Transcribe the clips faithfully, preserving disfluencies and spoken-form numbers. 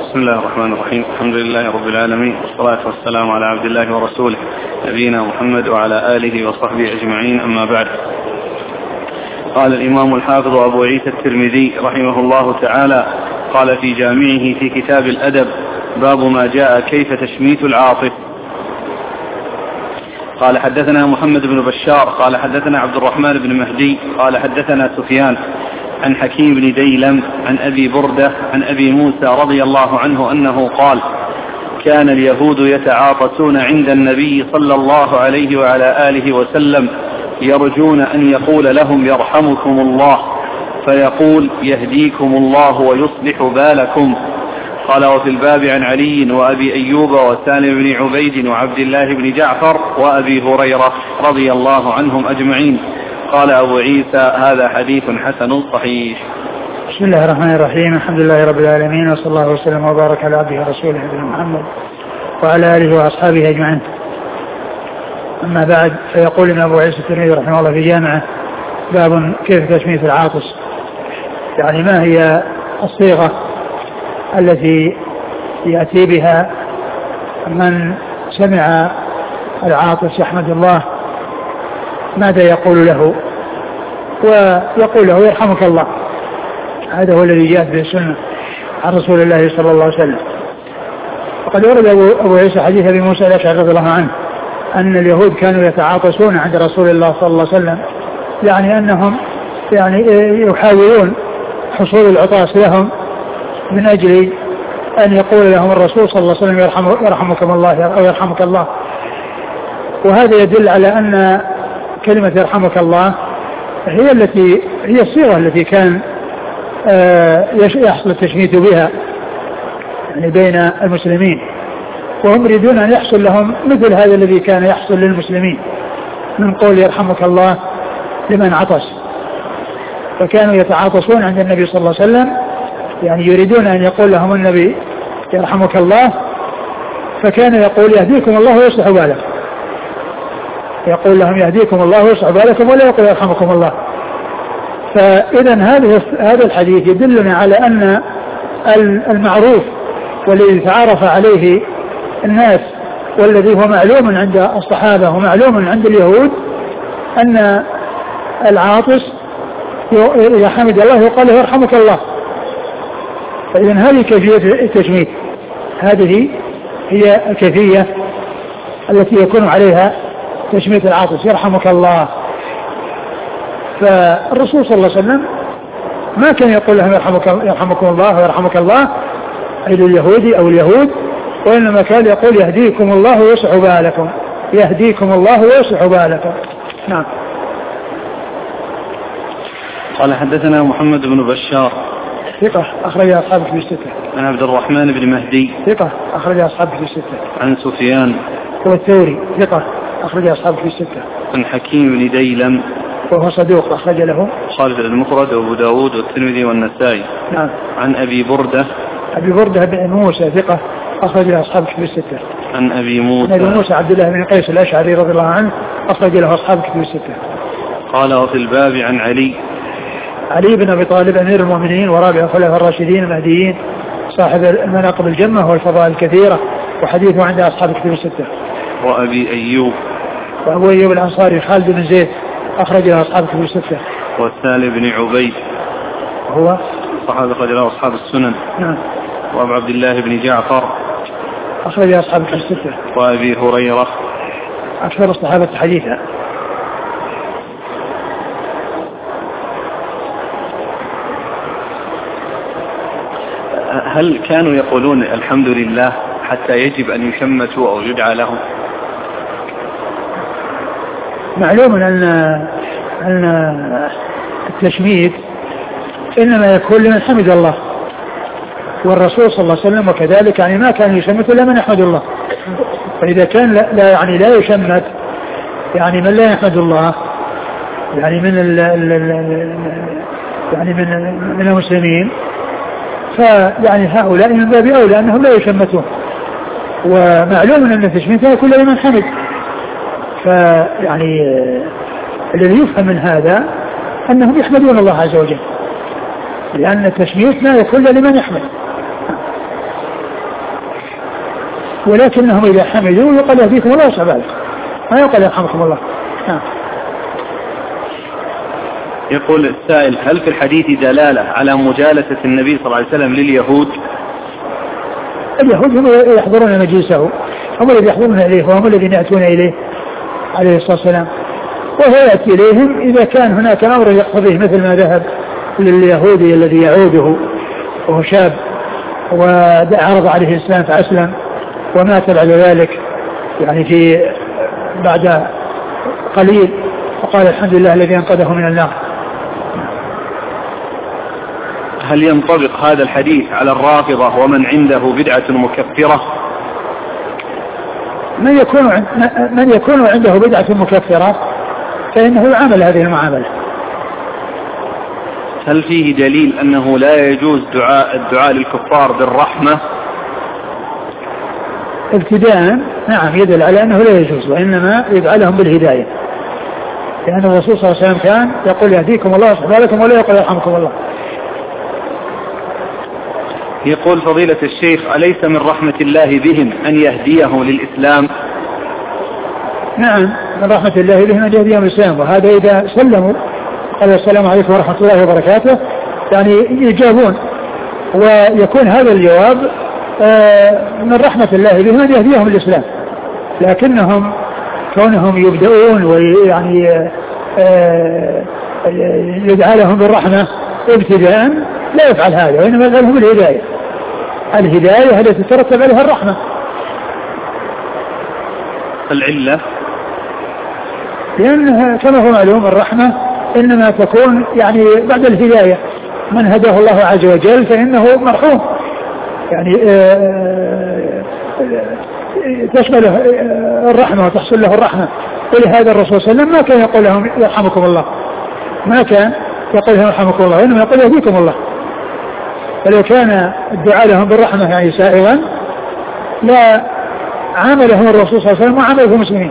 بسم الله الرحمن الرحيم. الحمد لله رب العالمين، والصلاة والسلام على عبد الله ورسوله نبينا محمد وعلى آله وصحبه أجمعين، أما بعد. قال الإمام الحافظ أبو عيسى الترمذي رحمه الله تعالى قال في جامعه في كتاب الأدب: باب ما جاء كيف تشميت العاطف. قال حدثنا محمد بن بشار قال حدثنا عبد الرحمن بن مهدي قال حدثنا سفيان عن حكيم بن ديلم عن أبي بردة عن أبي موسى رضي الله عنه أنه قال: كان اليهود يتعاطسون عند النبي صلى الله عليه وعلى آله وسلم يرجون أن يقول لهم يرحمكم الله، فيقول يهديكم الله ويصلح بالكم. قال: وفي الباب عن علي وأبي أيوب وسالم بن عبيد وعبد الله بن جعفر وأبي هريرة رضي الله عنهم أجمعين. قال أبو عيسى: هذا حديث حسن صحيح. بسم الله الرحمن الرحيم. الحمد لله رب العالمين، وصلى الله وسلم وبارك على عبده ورسوله نبينا محمد وعلى آله وأصحابه أجمعين. أما بعد، فيقول ابن أبو عيسى الترمذي رحمه الله في جامعه: باب كيف تشميت العاطس، يعني ما هي الصيغة التي يأتي بها من سمع العاطس يحمد الله، ماذا يقول له؟ ويقول له يرحمك الله. هذا هو الذي جاءت به السنة عن رسول الله صلى الله عليه وسلم. وقد ورد أبو عيسى حديث أبي موسى الأشعري رضي الله عنه أن اليهود كانوا يتعاطسون عند رسول الله صلى الله عليه وسلم، يعني أنهم يعني يحاولون حصول العطاس لهم من أجل أن يقول لهم الرسول صلى الله عليه وسلم يرحمكم الله أو يرحمك الله. وهذا يدل على أن كلمة يرحمك الله هي التي هي الصيغة التي كان يحصل التشميت بها يعني بين المسلمين، وهم يريدون أن يحصل لهم مثل هذا الذي كان يحصل للمسلمين من قول يرحمك الله لمن عطس. فكانوا يتعاطسون عند النبي صلى الله عليه وسلم، يعني يريدون أن يقول لهم النبي يرحمك الله، فكان يقول يهديكم الله ويصلح بالكم، يقول لهم يهديكم الله ويصلح بالكم ولا يقول يرحمكم الله. فإذا هذا هذا الحديث يدلنا على أن المعروف والذي تعارف عليه الناس والذي هو معلوم عند الصحابة ومعلوم عند اليهود أن العاطس إذا حمد الله يقال له يرحمك الله. فإذا هذه كيفية التشميت، هذه هي الكيفية التي يكون عليها تشميت العاطس يرحمك الله. فالرسول صلى الله عليه وسلم ما كان يقول لهم يرحمك يرحمكم الله ويرحمك الله أي اليهودي أو اليهود، وإنما كان يقول يهديكم الله ويصلح بالكم، يهديكم الله ويصلح بالكم. نعم. قال حدثنا محمد بن بشار ثقة أخرج أصحابه في الستة. عن عبد الرحمن بن مهدي ثقة أخرج أصحابه في الستة. عن سفيان هو الثوري ثقة أخرج أصحابه في الستة. عن حكيم بن ديلم وهو صدوق أخرج له خالد المفرد وأبو داود والترمذي والنسائي. نعم. عن أبي بردة أبي بردة بن موسى ثقة أخرج أصحابه في الستة. عن أبي موسى عن أبي موسى عبد الله بن قيس الأشعري رضي الله عنه أخرج له أصحابه في الستة. قال: وفي الباب عن علي علي بن أبي طالب أمير المؤمنين ورابع الخلفاء الراشدين المهديين صاحب المناقب الجمة والفضائل الكثيرة، وحديثه عند أصحاب الكتب الستة. وأبي أيوب وأبو أيوب الأنصاري خالد بن زيد أخرج له أصحاب الكتب الستة. وسالم بن عبيد هو صحابي أخرج له أصحاب السنن. نعم. وأبو عبد الله بن جعفر أخرج له أصحاب الكتب الستة. وأبي هريرة أكثر الصحابة حديثا. هل كانوا يقولون الحمد لله حتى يجب أن يشمتوا أو يدعى لهم؟ معلوم أن أن التشميت إنما يكون لمن حمد الله، والرسول صلى الله عليه وسلم وكذلك يعني ما كان يشمت إلا من يحمد الله. فإذا كان لا يعني لا يشمت يعني من لا يحمد الله، يعني من ال يعني من من المسلمين، فيعني هؤلاء من باب أولى أنهم لا يشمتون. ومعلوم أن التشميت يكون لمن حمد، فيعني الذي يفهم من هذا أنهم يحمدون الله عز وجل، لأن التشميت لا يكون لمن يحمد. ولكنهم إذا حمدوا يقال يهديكم الله ويصلح ما يقال يرحمكم الله. نعم. يقول السائل: هل في الحديث دلالة على مجالسة النبي صلى الله عليه وسلم لليهود؟ اليهود هم يحضرون مجلسه، هم الذين يحضرون إليه وهم الذين يأتون إليه عليه الصلاة والسلام، وهو يأتي إليهم إذا كان هناك أمر يقتضيه، مثل ما ذهب لليهودي الذي يعوده وهو شاب وعرض عليه الإسلام فأسلم ومات بعد ذلك يعني في بعد قليل فقال الحمد لله الذي أنقذه من النار. هل ينطبق هذا الحديث على الرافضة ومن عنده بدعة مكفرة؟ من يكون من يكون عنده بدعة مكفرة فإنه يعامل هذه المعاملة. هل فيه دليل أنه لا يجوز دعاء الدعاء للكفار بالرحمة؟ ابتداء نعم يدل على أنه لا يجوز، وإنما يدعى لهم بالهداية، لأن الرسول صلى الله عليه وسلم كان يقول يهديكم الله ويصلح بالكم ولا يقول يرحمكم الله. يقول فضيلة الشيخ: أليس من رحمة الله بهم أن يهديه للإسلام؟ نعم من رحمة الله بهم أن يهديهم للإسلام، وهذا إذا سلموا قال السلام عليكم ورحمة الله وبركاته يعني يجابون، ويكون هذا الجواب من رحمة الله بهم أن يهديهم للإسلام. لكنهم كونهم يبدأون ويعني يدعى لهم بالرحمة ابتداء لا يفعل هذا، وإنما يفعلهم الهداية. الهداية التي تترتب عليها الرحمة. العلة لأنها كما هو معلوم الرحمة إنما تكون يعني بعد الهداية، من هداه الله عز وجل فإنه مرحوم، يعني تشمله الرحمة وتحصل له الرحمة. ولهذا الرسول صلى الله عليه وسلم ما كان يقول لهم يرحمكم الله، ما كان يقول لهم يرحمكم الله، وإنما يقول يهديكم الله. فلو كان الدعاء لهم بالرحمة يعني سائغا لا عاملهم الرسول صلى الله عليه وسلم وعامله المسلمين.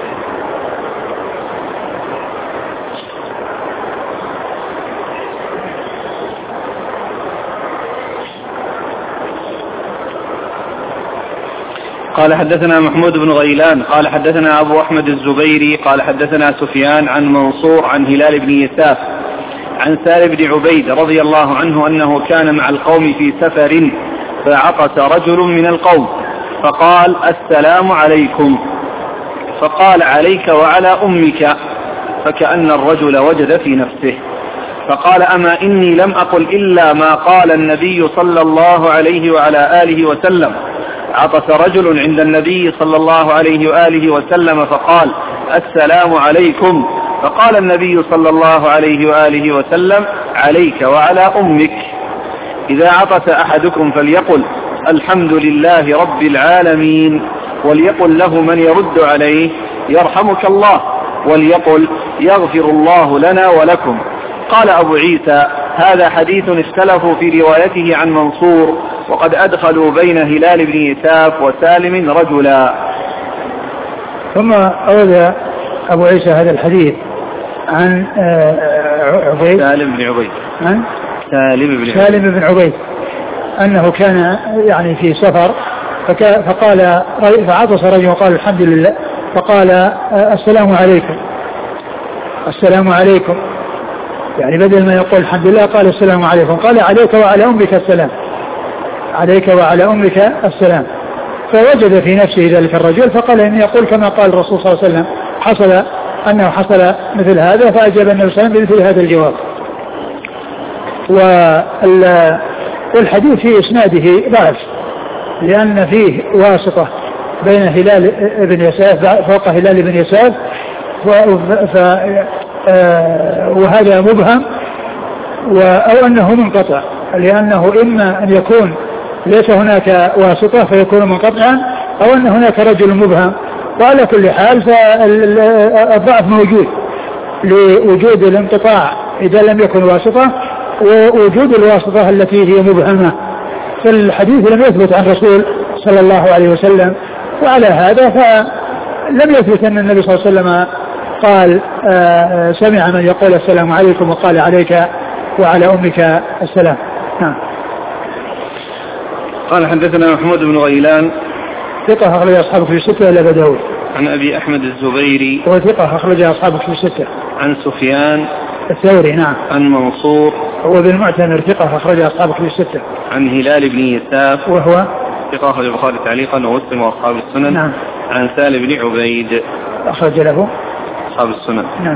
قال حدثنا محمود بن غيلان قال حدثنا أبو أحمد الزبيري قال حدثنا سفيان عن منصور عن هلال بن يساف عن سالم بن عبيد رضي الله عنه أنه كان مع القوم في سفر فعطس رجل من القوم فقال: السلام عليكم. فقال: عليك وعلى أمك. فكأن الرجل وجد في نفسه فقال: أما إني لم أقل إلا ما قال النبي صلى الله عليه وعلى آله وسلم. عطس رجل عند النبي صلى الله عليه وآله وسلم فقال: السلام عليكم. فقال النبي صلى الله عليه وآله وسلم: عليك وعلى أمك. إذا عطس أحدكم فليقل: الحمد لله رب العالمين، وليقل له من يرد عليه: يرحمك الله، وليقل: يغفر الله لنا ولكم. قال أبو عيسى: هذا حديث اختلفوا في روايته عن منصور، وقد أدخلوا بين هلال بن يساف وسالم رجلا. ثم أورد أبو عيسى هذا الحديث عن عبيد سالم بن عبيد عن سالم بن سالم بن عبيد أنه كان يعني في سفر فقال فعطس رجل وقال الحمد لله، فقال: السلام عليكم. السلام عليكم يعني بدل ما يقول الحمد لله قال السلام عليكم، قال: عليك وعلى أمك السلام. عليك وعلى أمك السلام. فوجد في نفسه ذلك الرجل فقال: إني يقول كما قال الرسول صلى الله عليه وسلم، حصل أنه حصل مثل هذا، فأجاب النبي صلى الله عليه وسلم بمثل هذا الجواب. والحديث في إسناده ضعف، لأن فيه واسطة بين هلال بن يساف فوق هلال بن يساف، وهذا مبهم، أو أنه منقطع، لأنه إما أن يكون ليس هناك واسطة فيكون منقطعا، أو أن هناك رجل مبهم. وعلى كل حال فالضعف موجود لوجود الانقطاع إذا لم يكن واسطة، ووجود الواسطة التي هي مبهمة. فالحديث لم يثبت عن رسول صلى الله عليه وسلم، وعلى هذا فلم يثبت أن النبي صلى الله عليه وسلم قال آه سمع من يقول السلام عليكم وقال: عليك وعلى أمك السلام. نعم. قال حدثنا محمود بن غيلان ثقة أخرج أصحاب كتب الستة إلا أبا داود. عن أبي أحمد الزبيري وهو ثقة أخرج أصحاب كتب الستة. عن سفيان الثوري نعم. عن منصور هو بن معتمر ثقة أخرج أصحاب كتب الستة. عن هلال بن يساف وهو ثقة أخرج البخاري تعليقا ومسلم وأصحاب السنن. نعم. عن سالم بن عبيد أخرج له أصحاب السنن. نعم.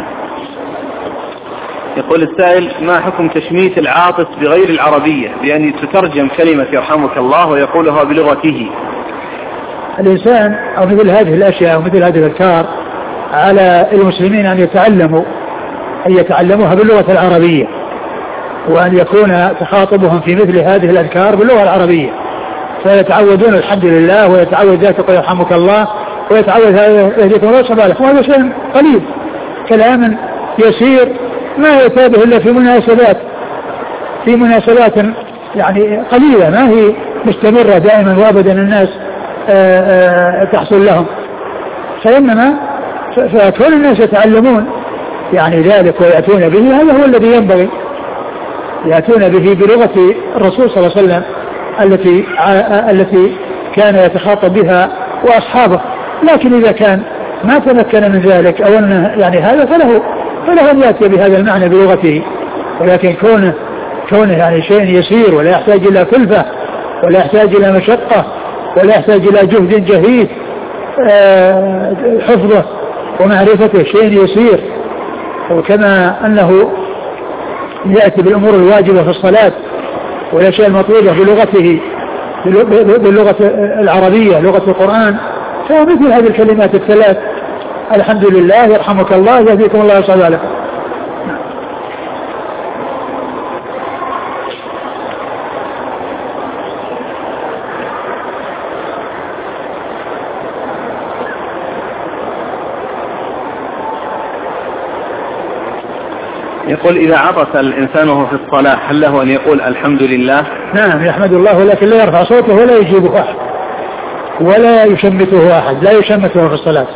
يقول السائل: ما حكم تشميت العاطس بغير العربية بأن تترجم كلمة يرحمك الله ويقولها بلغته؟ الإنسان أو مثل هذه الأشياء ومثل هذه الأذكار على المسلمين أن يتعلموا أن يتعلموها باللغة العربية، وأن يكون تخاطبهم في مثل هذه الأذكار باللغة العربية، فيتعودون الحمد لله ويتعود ذاتك يرحمك الله ويتعود يهديكم الله سبحانه. وهذا شيء قليل، كلام يسير ما يتابه إلا في مناسبات في مناسبات يعني قليلة، ما هي مستمرة دائما وابدا الناس آآ آآ تحصل لهم. فإنما فكون الناس يتعلمون يعني ذلك ويأتون به، هذا هو الذي ينبغي، يأتون به بلغة الرسول صلى الله عليه وسلم التي التي كان يتخاطب بها وأصحابه. لكن إذا كان ما تمكن من ذلك أو أنه يعني هذا فله فله أن يأتي بهذا المعنى بلغته، ولكن كونه كونه يعني شيء يسير ولا يحتاج إلى كلفة ولا يحتاج إلى مشقة ولا يحتاج إلى جهد جهيد حفظه ومعرفته، شيء يسير. وكما أنه يأتي بالأمور الواجبة في الصلاة والأشياء المطلوبة بلغته باللغة العربية لغة القرآن، فمثل هذه الكلمات الثلاث: الحمد لله، يرحمك الله، يهديكم الله ويصلح عليكم. يقول: إذا عطس الإنسان وهو في الصلاة هل له أن يقول الحمد لله؟ نعم، يحمد الله، ولكن لا يرفع صوته ولا يجيبه أحد ولا يشمته أحد، لا يشمته في الصلاة.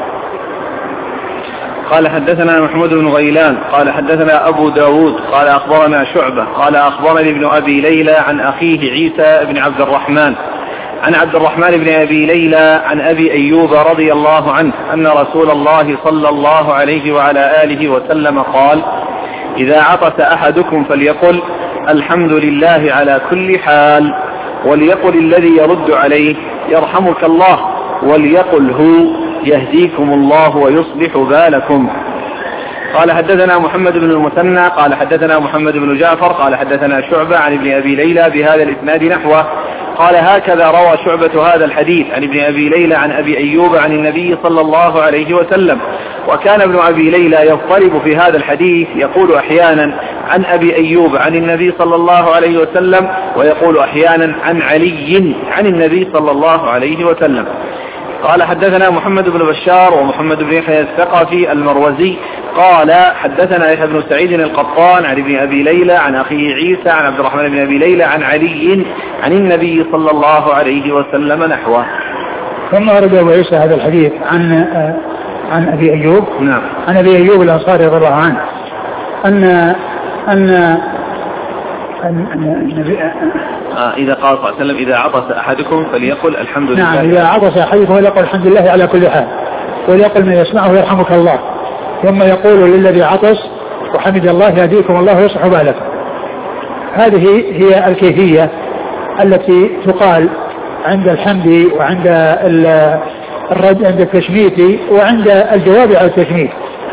قال: حدثنا محمود بن غيلان قال حدثنا أبو داود قال أخبرنا شعبة قال أخبرني ابن أبي ليلى عن أخيه عيسى بن عبد الرحمن عن عبد الرحمن بن أبي ليلى عن أبي أيوب رضي الله عنه أن رسول الله صلى الله عليه وعلى آله وسلم قال: إذا عطس أحدكم فليقل الحمد لله على كل حال، وليقل الذي يرد عليه يرحمك الله، وليقل هو يهديكم الله ويصلح بالكم. قال: حدثنا محمد بن المثنى قال حدثنا محمد بن جعفر قال حدثنا شعبة عن ابن أبي ليلى بهذا الإسناد نحوه. قال: هكذا روى شعبة هذا الحديث عن ابن أبي ليلى عن أبي أيوب عن النبي صلى الله عليه وسلم. وكان ابن أبي ليلى يضطرب في هذا الحديث، يقول أحيانا عن أبي أيوب عن النبي صلى الله عليه وسلم، ويقول أحيانا عن علي عن النبي صلى الله عليه وسلم. قال: حدثنا محمد بن بشار ومحمد بن يحيى الثقفي المروزي قال حدثنا يحيى بن سعيد القطان عن ابن أبي ليلى عن أخيه عيسى عن عبد الرحمن بن أبي ليلى عن علي عن النبي صلى الله عليه وسلم نحوه. ثم أرد أبو عيسى هذا الحديث عن عن أبي أيوب. نعم. عن أبي أيوب الأنصاري رضي الله عنه أن أن النبي آه إذا قال صلى الله عليه وسلم: إذا عطس أحدكم فليقل الحمد لله. نعم، إذا عطس أحدكم فليقل الحمد لله على كل حال، وليقل من يسمعه يرحمك الله، ثم يقول للذي عطس وحمد الله يهديكم الله ويصلح بالكم. هذه هي الكيفية التي تقال عند الحمد وعند الرد عند التشميت وعند الجواب على التشميت.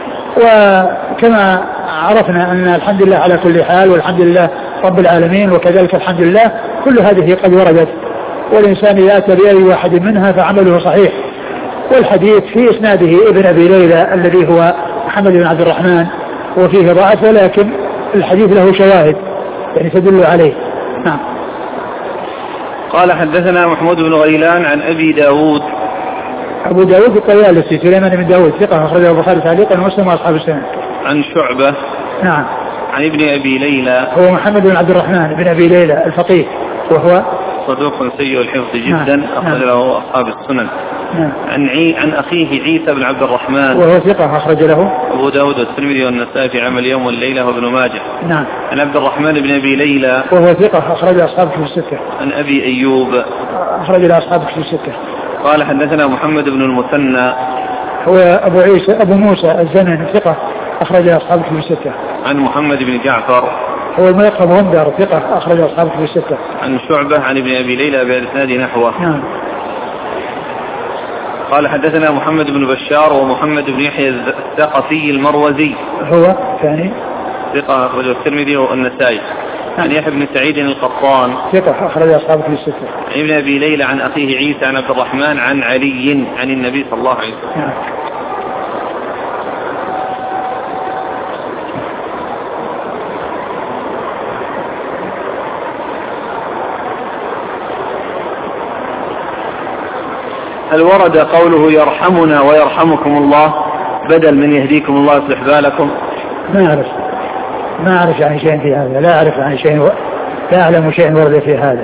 وكما عرفنا أن الحمد لله على كل حال والحمد لله رب العالمين وكذلك الحمد لله، كل هذه قد وردت، والإنسان إذا أتى بأي واحد منها فعمله صحيح. والحديث في إسناده ابن أبي ليلى الذي هو محمد بن عبد الرحمن وفيه ضعف، ولكن الحديث له شواهد يعني تدل عليه. نعم. قال: حدثنا محمود بن غيلان عن أبي داود. أبو داود الطيالسي سليمان بن داود ثقة أخرجه البخاري تعليقا ومسلم وأصحاب السنن. عن شعبة. نعم. عن ابن أبي ليلى هو محمد بن عبد الرحمن بن أبي ليلى الفقيه، وهو صدوق سيء الحفظ جدا. نعم. أخرج له أصحاب السنن. نعم. عن عي عن أخيه عيسى بن عبد الرحمن وهو ثقة أخرج له أبو داود والترمذي والنسائي في عمل يوم والليلة وابن ماجه. نعم. عن عبد الرحمن بن أبي ليلى وهو ثقة أخرج أصحاب كتب الستة. عن أبي أيوب أخرج له أصحاب كتب الستة. قال حدثنا محمد بن المثنى هو أبو عيسى أبو موسى الزمن ثقة أخرج أصحاب كتب الستة. عن محمد بن جعفر هو الملقب غندر ثقة أخرج أصحاب كتب الستة. عن شعبة عن ابن أبي ليلى بإسناد نحوه. نعم. قال حدثنا محمد بن بشار ومحمد بن يحيى الثقفي المروزي هو ثاني ثقة أخرج الترمذي والنسائي. عن يحيى بن سعيد القطان ثقة أخرج أصحاب كتب الستة. عن ابن أبي ليلى عن أخيه عيسى عن عبد الرحمن عن علي عن النبي صلى الله عليه وسلم. نعم. هل ورد قوله يرحمنا ويرحمكم الله بدل من يهديكم الله يصلح بالكم؟ ما أعرف ما أعرف عن شيء في هذا، لا أعرف عن شيء و... لا أعلم شيء ورد في هذا.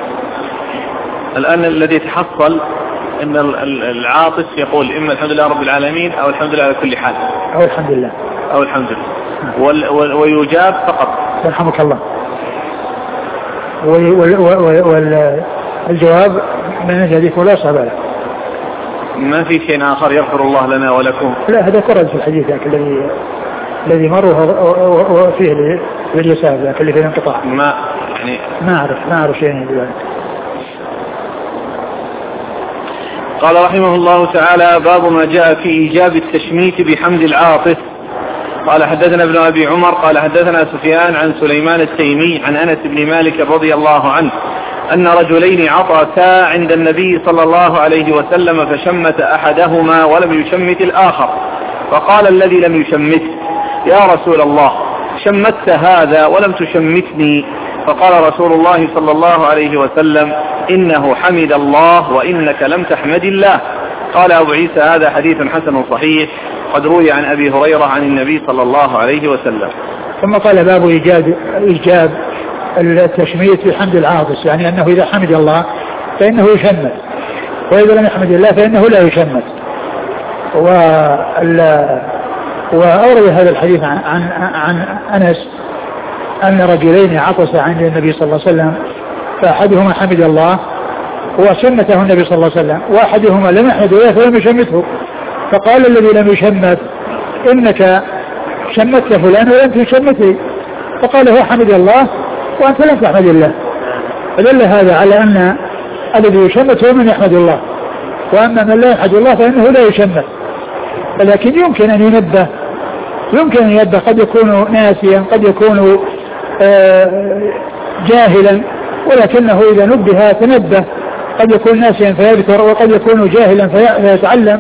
الآن الذي تحصل أن العاطس يقول إما الحمد لله رب العالمين أو الحمد لله على كل حال أو الحمد لله أو الحمد لله وال... وال... ويجاب فقط يرحمك الله، والجواب وال... وال... من يهديك ولا صعب له، ما في شيء آخر يغفر الله لنا ولكم. لا هذا كرد في الحديث ذاك الذي الذي مر وفيه باليسار ذاك اللي فيه انقطاع. ما يعني ما أعرف ما أعرف شيء من ذلك. قال رحمه الله تعالى باب ما جاء في إيجاب التشميت بحمد العاطس. قال حدثنا ابن أبي عمر قال حدثنا سفيان عن سليمان التيمي عن أنس بن مالك رضي الله عنه أن رجلين عطسا عند النبي صلى الله عليه وسلم فشمت أحدهما ولم يشمت الآخر، فقال الذي لم يشمت يا رسول الله شمت هذا ولم تشمتني، فقال رسول الله صلى الله عليه وسلم إنه حمد الله وإنك لم تحمد الله. قال أبو عيسى هذا حديث حسن صحيح قد روي عن أبي هريرة عن النبي صلى الله عليه وسلم. ثم قال باب إيجاب إيجاب التشميت بحمد العاطس، يعني أنه إذا حمد الله فإنه يشمت، وإذا لم يحمد الله فإنه لا يشمت. وأورد هذا الحديث عن, عن, عن أنس أن رجلين عطس عند النبي صلى الله عليه وسلم، فأحدهما حمد الله وشمته النبي صلى الله عليه وسلم، وأحدهما لم يحمد الله فلم يشمته، فقال الذي لم يشمت إنك شمت فلان ولم تشمته، فقال هو حمد الله وأنت لم تحمد الله. فدل هذا على أن الذي يشمت هو من يحمد الله، وأما من لا يحمد الله فإنه لا يشمت. ولكن يمكن أن ينبه يمكن أن ينبه قد يكون ناسيا قد يكون جاهلا، ولكنه إذا نبه تنبه، قد يكون ناسيا فيذكر وقد يكون جاهلا فيتعلم.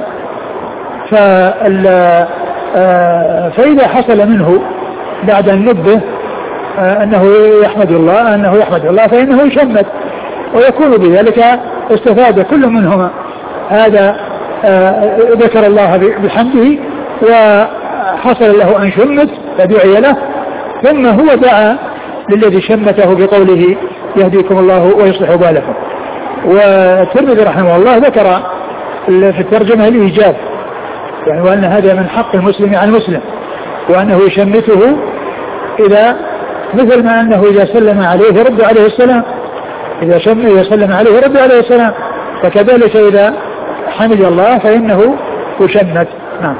فإذا حصل منه بعد أن نبه أنه يحمد الله أنه يحمد الله فإنه يشمت، ويكون بذلك استفاد كل منهما. هذا ذكر الله بحمده وحصل له أن شمت فدعي له، ثم هو دعا للذي شمته بقوله يهديكم الله ويصلح بالكم. والترمذي رحمه الله ذكر في الترجمة الإيجاب، يعني وأن هذا من حق المسلم على المسلم، وأنه يشمته إذا مثل ما أنه إذا سلم عليه رد عليه السلام، إذا شم إذا سلم عليه رد عليه السلام، فكذلك إذا حمد الله فإنه يشمت. نعم.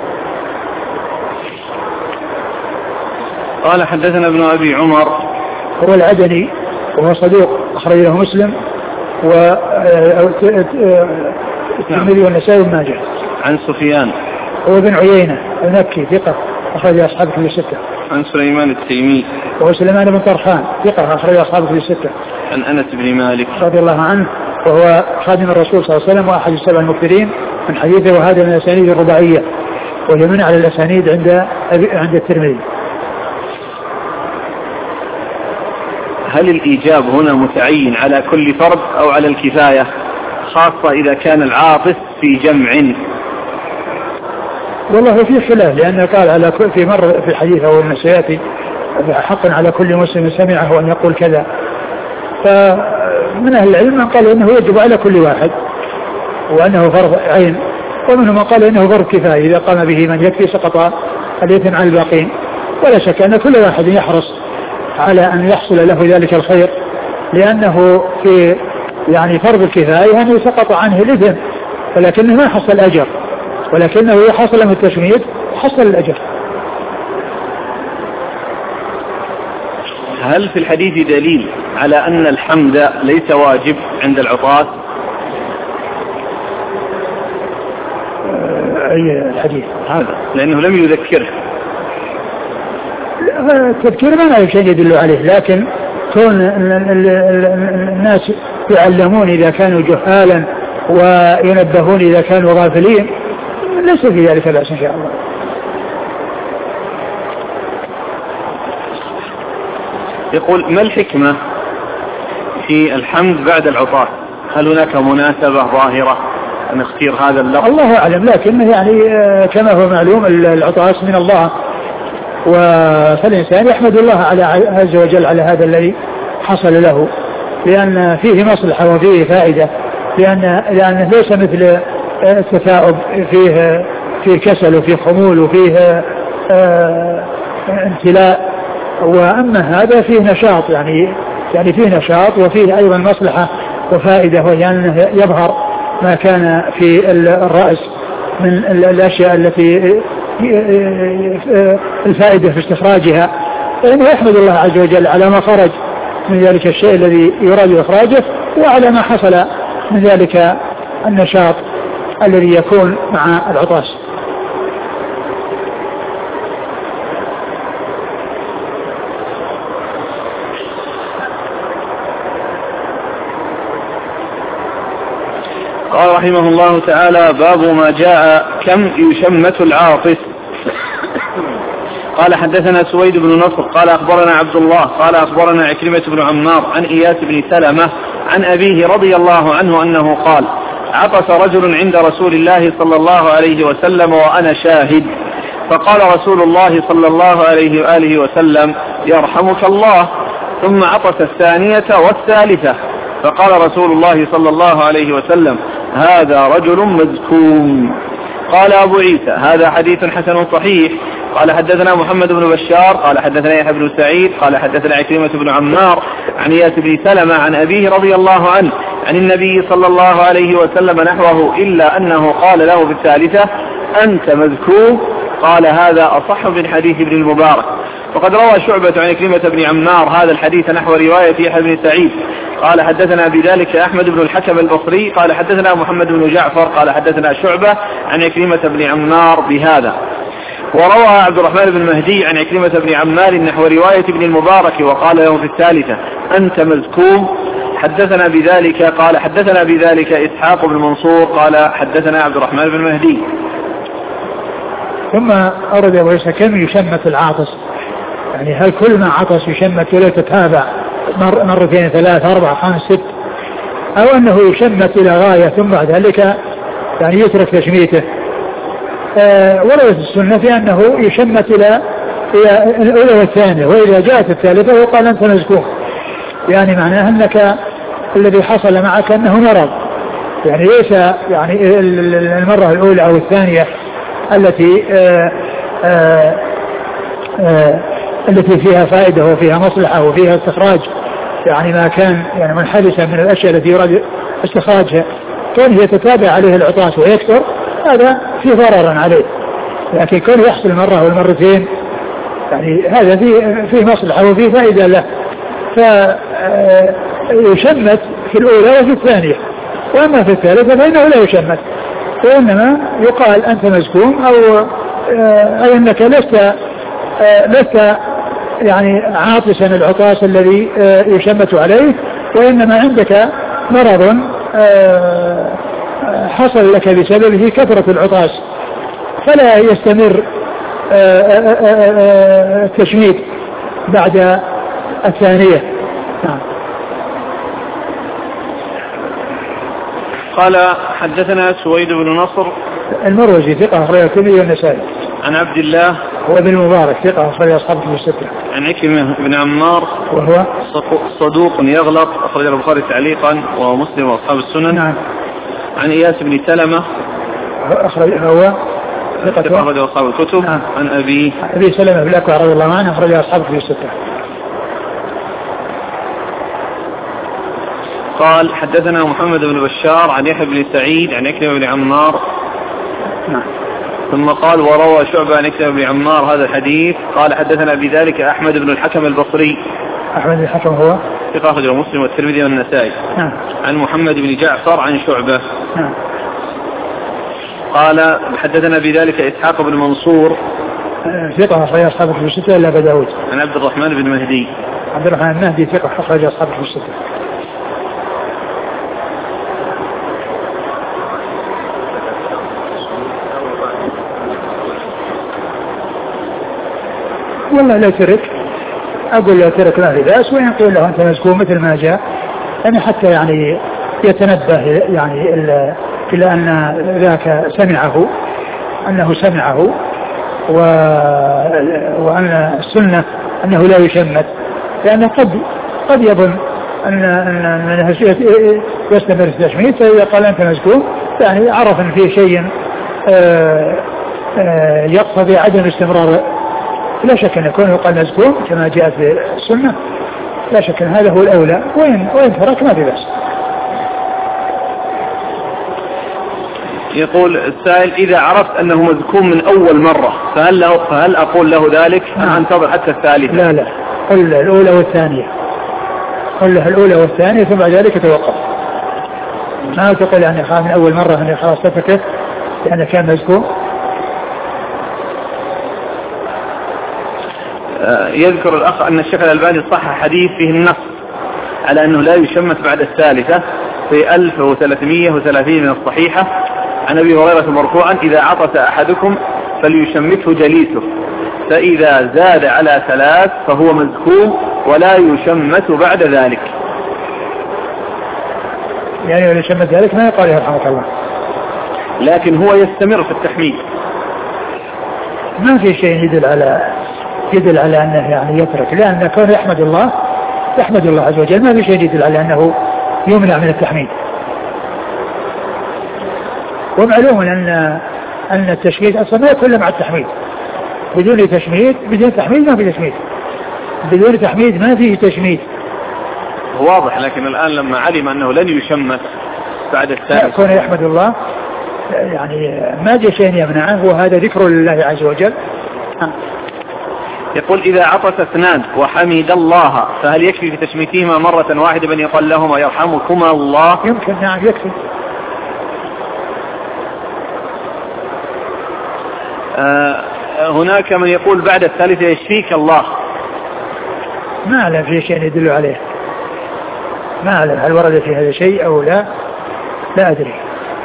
قال حدثنا ابن أبي عمر هو العدني وهو صدوق أخرج له مسلم والترمذي والنسائي وابن ماجه. عن سفيان هو بن عيينة المكي ثقة أخرج أصحاب كتب الستة. عن سليمان التيمي وهو سليمان بن طرخان ثقة أخرج أصحاب كتب الستة. عن أنس بن مالك رضي الله عنه وهو خادم الرسول صلى الله عليه وسلم وأحد السبع المكثرين من حديثه، وهذا من الأسانيد الرباعية وهي من على الأسانيد عند عند الترمذي. هل الإيجاب هنا متعين على كل فرد أو على الكفاية، خاصة إذا كان العاطس في جمع؟ والله في خلاف، لأنه قال على كل في مر في حديثه والنسياتي حق على كل مسلم سمعه أن يقول كذا. فمن أهل العلم من قال إنه يجب على كل واحد وأنه فرض عين، ومنهم من قال إنه فرض كفاية، إذا قام به من يكفي سقط الإثم عن الباقين. ولا شك أن كل واحد يحرص على أن يحصل له ذلك الخير، لأنه في يعني فرض الكفاية أنه سقط عنه الإثم ولكنه ما حصل الأجر، ولكنه حصل من التشميت حصل الأجر. هل في الحديث دليل على أن الحمد ليس واجب عند العطاس؟ أي الحديث هذا لأنه لم يذكره. التذكير ما لا شيء يدل عليه، لكن كون الناس يعلمون إذا كانوا جهالا وينبهون إذا كانوا غافلين ليس في ذلك بأس إن شاء الله. يقول: ما الحكمة في الحمد بعد العطاس؟ هل هناك مناسبة ظاهرة أن اختير هذا اللفظ؟ الله أعلم، لكن يعني كما هو معلوم العطاس من الله، فالإنسان يحمد الله على عز وجل على هذا الذي حصل له، لأن فيه مصلحة وفيه فائدة، لأن لأنه ليس مثل التثاؤب فيه فيه كسل وفيه خمول وفيه امتلاء، وأما هذا فيه نشاط، يعني يعني فيه نشاط وفيه أيضا مصلحة وفائدة، وهي أنه يظهر ما كان في الرأس من الأشياء التي الفائدة في استخراجها، فإنه يحمد الله عز وجل على ما خرج من ذلك الشيء الذي يراد إخراجه، وعلى ما حصل من ذلك النشاط الذي يكون مع العطاس. قال رحمه الله تعالى: باب ما جاء كم يشمت العاطس. قال: حدثنا سويد بن نصر قال أخبرنا عبد الله قال أخبرنا عكرمة بن عمار عن إياس بن سلمة عن أبيه رضي الله عنه أنه قال: عطس رجل عند رسول الله صلى الله عليه وسلم وأنا شاهد، فقال رسول الله صلى الله عليه وآله وسلم: يرحمك الله. ثم عطس الثانية والثالثة، فقال رسول الله صلى الله عليه وسلم: هذا رجل مذكوم. قال أبو عيسى: هذا حديث حسن صحيح. قال: حدثنا محمد بن بشار قال حدثنا يحيى بن سعيد قال حدثنا عكرمة بن عمار عن إياس بن سلمة عن أبيه رضي الله عنه عن النبي صلى الله عليه وسلم نحوه، إلا أنه قال له في الثالثة: أنت مذكوم. قال: هذا أصح من حديث ابن المبارك. وقد روى شعبة عن عكرمة بن عمار هذا الحديث نحو رواية يحيى بن سعيد قال حدثنا بذلك أحمد بن الحكم البصري قال حدثنا محمد بن جعفر قال حدثنا شعبة عن عكرمة بن عمار بهذا. وروى عبد الرحمن بن مهدي عن عكرمة بن عمار نحو رواية ابن المبارك وقال له في الثالثة: أنت مذكوم. حدثنا بذلك قال حدثنا بذلك إسحاق بن منصور قال حدثنا عبد الرحمن بن مهدي. ثم أرد أبو عيسى: كم يشمت العاطس؟ يعني هل كل ما عطس يشمت ولا تتابع مر مرتين ثلاث أربع خمس ست، أو أنه يشمت إلى غاية ثم بعد ذلك يعني يترك تشميته؟ آه وردت السنة في أنه يشمت إلى الأولى والثانية، وإذا جاءت الثالثة وقال: أنت مذكور، يعني معناه أنك الذي حصل معك أنه مرض، يعني ليس يعني المرة الأولى أو الثانية التي آآ آآ آآ التي فيها فائدة وفيها مصلحة وفيها استخراج، يعني ما كان يعني منحدثا من الأشياء التي يراد استخراجها، كونه يتتابع عليه العطاس ويكثر هذا فيه ضرر عليه، لكن كونه يحصل مرة والمرتين يعني هذا فيه فيه مصلحة وفيه فائدة له، فيشمت في الأولى وفي الثانية، وأما في الثالثة فإنه لا يشمت، وإنما يقال: أنت مزكوم، أو أي أنك لست لست يعني عاطسا العطاس الذي يشمت عليه، وإنما عندك مرض حصل لك بسببه كثرة العطاس، فلا يستمر التشميت بعد الثانية. نعم. قال: حدثنا سويد بن نصر المروزي ثقة أخرجه الترمذي والنسائي. عن عبد الله هو ابن المبارك ثقة أخرج أصحاب الكتب الستة. عن عكرمة بن عمار وهو صدوق يغلط أخرج البخاري تعليقا ومسلم وأصحاب السنن. نعم. عن إياس بن سلمة أخرج هو ثقة أخرج أصحاب الكتب. نعم. عن أبي أبي سلمة بن الأكوع رضي الله عنه أخرج أصحاب الكتب الستة. قال حدثنا محمد بن بشار عن يحيى بن سعيد عن عكرمة بن عمار. نعم. ثم قال وروى شعبة عن عكرمة بن عمار هذا الحديث. قال حدثنا بذلك أحمد بن الحكم البصري. أحمد بن الحكم هو ثقة أخرجه مسلم والترمذي والنسائي. نعم. عن محمد بن جعفر عن شعبة. نعم. قال حدثنا بذلك إسحاق بن منصور. ثقة أخرج أصحاب الكتب الستة إلا أبا داود. عن عبد الرحمن بن مهدي. عبد الرحمن المهدي ثقة أخرج أصحاب الكتب الستة. والله لا ترك، أقول لا ترك لا في بأس، وإن قيل له أنت مزكوم مثل ما جاء يعني حتى يعني يتنبه يعني إلى أن ذاك سمعه، أنه سمعه، و... وأن السنة أنه لا يشمت، لأنه قد قد يظن أن أن يستمر في التشميت، فإذا قال أنت مزكوم يعني عرف أن فيه شيء يقتضي عدم استمرار. لا شك أن يكون يقال مزكوم كما جاء في السنة، لا شك أن هذا هو الأولى، وإن وإن ترك ما في بأس. يقول السائل إذا عرفت أنه مذكوم من أول مرة فهل, له فهل أقول له ذلك أم أنتظر حتى الثالثة؟ لا لا، قل الأولى والثانية، قل له الأولى والثانية ثم بعد ذلك توقف. ما تقول أني خلاص من أول مرة أني خلاص تفكت لأنه كان مذكوم. يذكر الأخ أن الشيخ الألباني صحح حديث فيه النص على أنه لا يشمت بعد الثالثة في ألف وثلاثمائة وثلاثين من الصحيحة عن أبي هريرة مرفوعا إذا عطس أحدكم فليشمته جليسه فإذا زاد على ثلاث فهو مذكوم ولا يشمت بعد ذلك. يعني ولا يشمت ذلك ما يقال رحمه الله، لكن هو يستمر في التحميد. ما في شيء يدل على يدل على أنه يعني يترك، لأن كون يحمد الله يحمد الله عز وجل، ما في شيء يدل على أنه يمنع من التحميد. ومعلوم أن أن التشميد أصلا ما يكون مع التحميد، بدون تشميد بدون تحميد ما في تشميد، بدون تحميد ما فيه تشميد. واضح، لكن الآن لما علم أنه لن يشمت بعد الثالث كون يحمد الله يعني ما جاء شيء يمنعه، وهذا ذكر لله عز وجل. يقول إذا عطس اثنان وحمد الله فهل يكفي في تشميتهما مرة واحدة بأن يقال لهما يرحمكما الله؟ يمكن، نعم يكفي. آه هناك من يقول بعد الثالثة يشفيك الله. ما أعلم في شيء يدل عليه، ما أعلم هل ورد في هذا شيء أو لا، لا أدري.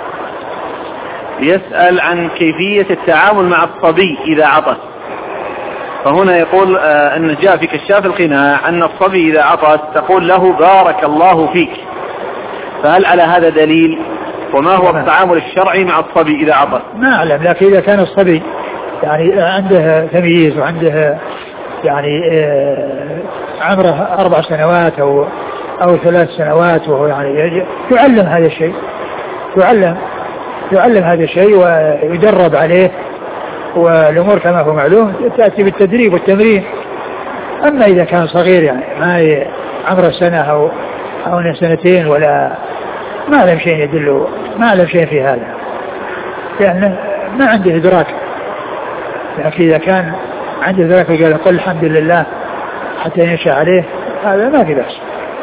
يسأل عن كيفية التعامل مع الصبي إذا عطس، فهنا يقول آه أن جاء في كشاف القناع أن الصبي إذا عطس تقول له بارك الله فيك، فهل على هذا دليل؟ وما هو التعامل الشرعي مع الصبي إذا عطس؟ ما أعلم، لكن إذا كان الصبي يعني عنده تمييز وعنده يعني آه عمره أربع سنوات أو أو ثلاث سنوات وهو يعني يعلم هذا الشيء، يعلم يعلم هذا الشيء ويدرب عليه، والأمور كما هو معلوم تأتي بالتدريب والتمرين. أما إذا كان صغير يعني ما عمره سنة أو أو سنتين ولا ما أعلم شيء يدله، ما أعلم شيء في هذا، لأنه ما عنده إدراك. لكن إذا كان عنده إدراك وقال قل الحمد لله حتى ينشأ عليه هذا ما في بأس.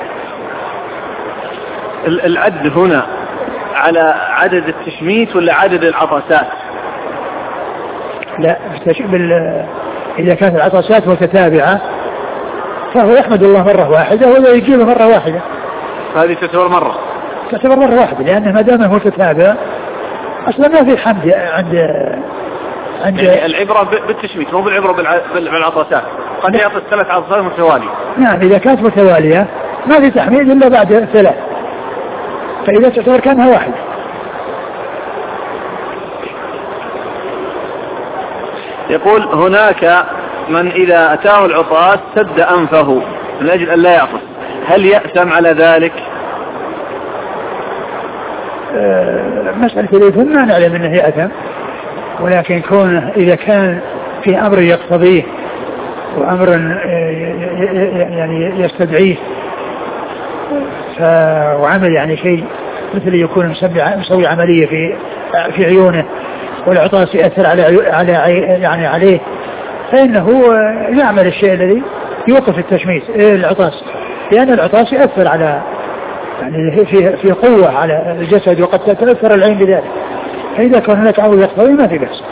العد هنا على عدد التشميت ولا عدد العطسات؟ لا، بال... إذا كانت العطسات متتابعة فهو يحمد الله مرة واحدة ولا يجيبه مرة واحدة، هذه تعتبر مرة تعتبر مرة واحدة، لأنه ما دام هو متتابع أصلا ما في حمد عند عند يعني العبرة بالتشميت مو بالعبرة بالعطسات. قد يعطس ثلاث عطسات متوالية. نعم، إذا كانت متوالية ما في تحميد إلا بعد ثلاث، فإذا تعتبر كانها واحد. يقول هناك من إذا أتاه العطاس سد أنفه من أجل أن لا يعطس، هل يأثم على ذلك؟ أه مسألة الإثم ما نعلم أنه يأثم، ولكن كونه إذا كان في أمر يقتضيه وأمر يعني يستدعيه وعمل يعني شيء مثل يكون مسوي عملية في في عيونه والعطاس يأثر على على يعني عليه، فإنه يعمل الشيء الذي يوقف التشميس العطاس، لأن العطاس يأثر على يعني في في قوة على الجسد وقد تتأثر العين بذلك، فإذا كان هناك عضو يقتضي ما في بأس.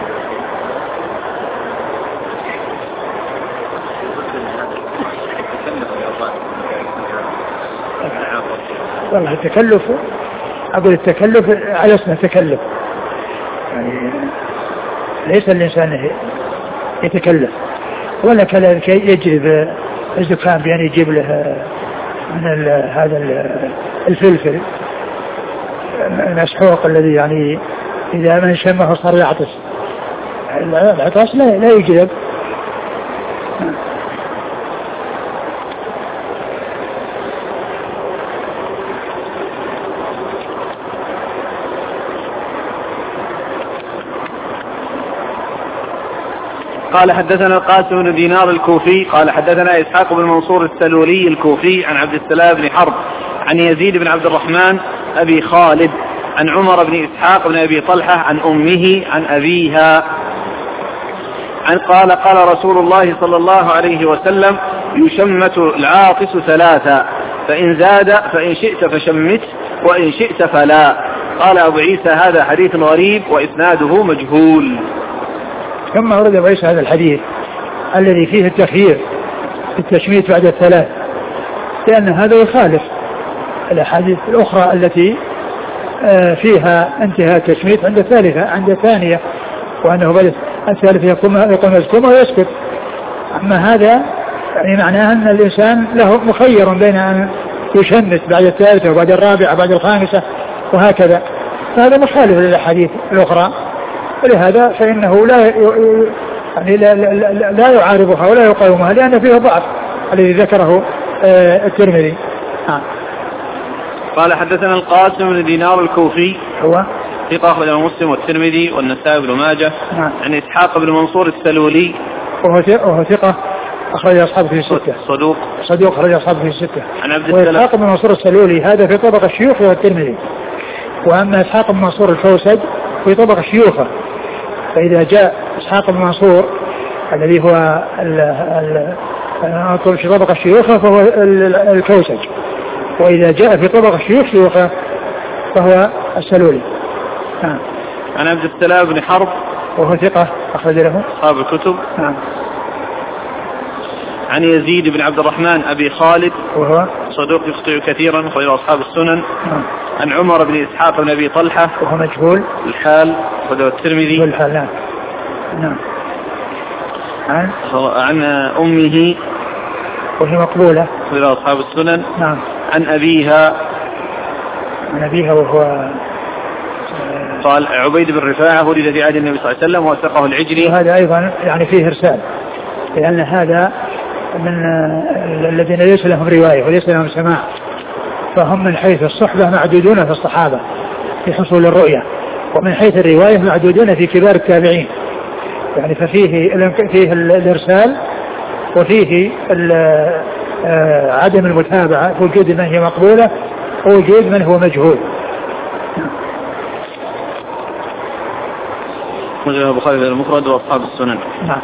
والله التكلف أقول التكلف على اسمه تكلف، يعني ليس الإنسان يتكلف، ولا كذلك يجلب الزكام بأن يجيب له من هذا الفلفل المسحوق الذي يعني إذا من شمه صار يعطس، العطاس لا لا يجلب. قال حدثنا القاسم بن دينار الكوفي قال حدثنا إسحاق بن منصور السلولي الكوفي عن عبد السلام بن حرب عن يزيد بن عبد الرحمن أبي خالد عن عمر بن إسحاق بن أبي طلحة عن أمه عن أبيها عن قال قال رسول الله صلى الله عليه وسلم يشمت العاطس ثلاثا فإن زاد فإن شئت فشمت وإن شئت فلا. قال أبو عيسى هذا حديث غريب وإسناده مجهول. ثم ورد أبو عيسى هذا الحديث الذي فيه التخيير في التشميت بعد الثلاث، لأن هذا يخالف الأحاديث الأخرى التي فيها انتهاء التشميت عند الثالثة عند الثانية، وأنه بعد الثالثة يقوم يقوم يسكم ويسكت. أما هذا يعني معناه أن الإنسان له مخير بين أن يشمت بعد الثالثة وبعد الرابعة وبعد الخامسة وهكذا، فهذا مخالف للأحاديث الأخرى، ولهذا فإنه لا يعني لا, لا, لا يعارضها ولا يقاومها، لأن فيه ضعف الذي ذكره الترمذي. ها. قال حدثنا القاسم بن دينار الكوفي هو ثقة أخرجه مسلم والترمذي والنسائي بن ماجه عن إسحاق بن منصور السلولي وهو ثقة أخرج أصحابه في الستة صدوق صدوق أخرج أصحابه في الستة. عن عبد السلام وإسحاق بن منصور السلولي هذا في طبق الشيوخ والترمذي، وأما إسحاق بن منصور الفوسد في طبق الشيوخ، فإذا جاء إسحاق بن منصور الذي هو ال في طبق الشيوخ فهو الكوسج، وإذا جاء في طبق الشيوخ شيوخه فهو السلولي. نعم. عن عبد السلام بن حرب وهو ثقة أخرج له أصحاب الكتب. نعم. عن يزيد بن عبد الرحمن أبي خالد وهو صدوق يخطئ كثيرا أخرج أصحاب السنن. نعم. عن عمر بن إسحاق بن أبي طلحة وهو مجهول الحال أخرج الترمذي الحال. نعم. نعم. عن عن أمه وهي مقبولة أخرج أصحاب السنن. نعم. عن أبيها عن أبيها وهو قال عبيد بن رفاعة ولد في عهد النبي صلى الله عليه وسلم وثقه العجلي. وهذا أيضا يعني فيه إرسال، لأن هذا من الذين ليس لهم رواية وليس لهم سماع، فهم من حيث الصحبة معدودون في الصحابة في حصول الرؤية، ومن حيث الرواية معدودون في كبار التابعين، يعني ففيه فيه الإرسال وفيه عدم المتابعة، وجود من هي مقبولة ووجود من هو مجهول. مجرد البخاري في المفرد وأصحاب السنن. نعم.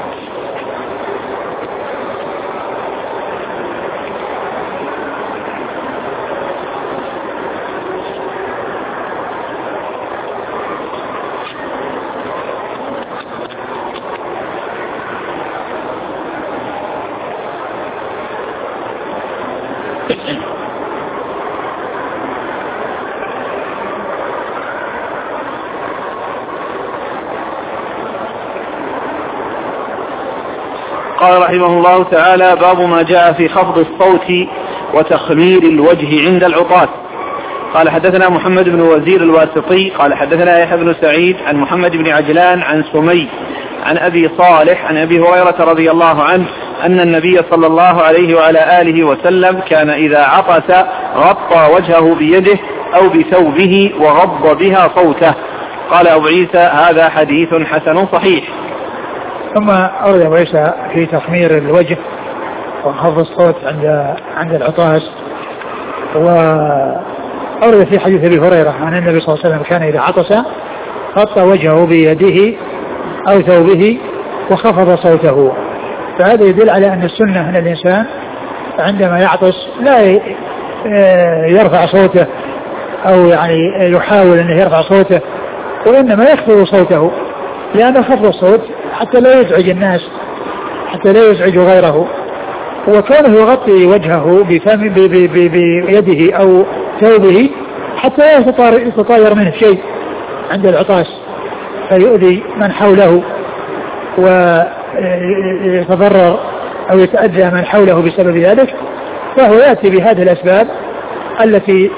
قال رحمه الله تعالى باب ما جاء في خفض الصوت وتخمير الوجه عند العطاس. قال حدثنا محمد بن وزير الواسطي قال حدثنا يحيى بن سعيد عن محمد بن عجلان عن سمي عن أبي صالح عن أبي هريرة رضي الله عنه أن النبي صلى الله عليه وعلى آله وسلم كان إذا عطس غطى وجهه بيده أو بثوبه وغض بها صوته. قال أبو عيسى هذا حديث حسن صحيح. ثم أورد أبو عيسى في تخمير الوجه وخفض الصوت عند عند العطاس وأورد في حديث أبي هريرة عن النبي صلى الله عليه وسلم كان إذا عطس غطى وجهه بيده أو ثوبه وخفض صوته. فهذا يدل على أن السنة أن الإنسان عندما يعطس لا يرفع صوته أو يعني يحاول أنه يرفع صوته، وإنما يخفض صوته، لأن خفض الصوت حتى لا يزعج الناس، حتى لا يزعج غيره. وكونه يغطي وجهه بفم بيده أو ثوبه حتى لا يتطاير منه شيء عند العطاس فيؤذي من حوله ويتضرر أو يتأذى من حوله بسبب ذلك، فهو يأتي بهذه الأسباب التي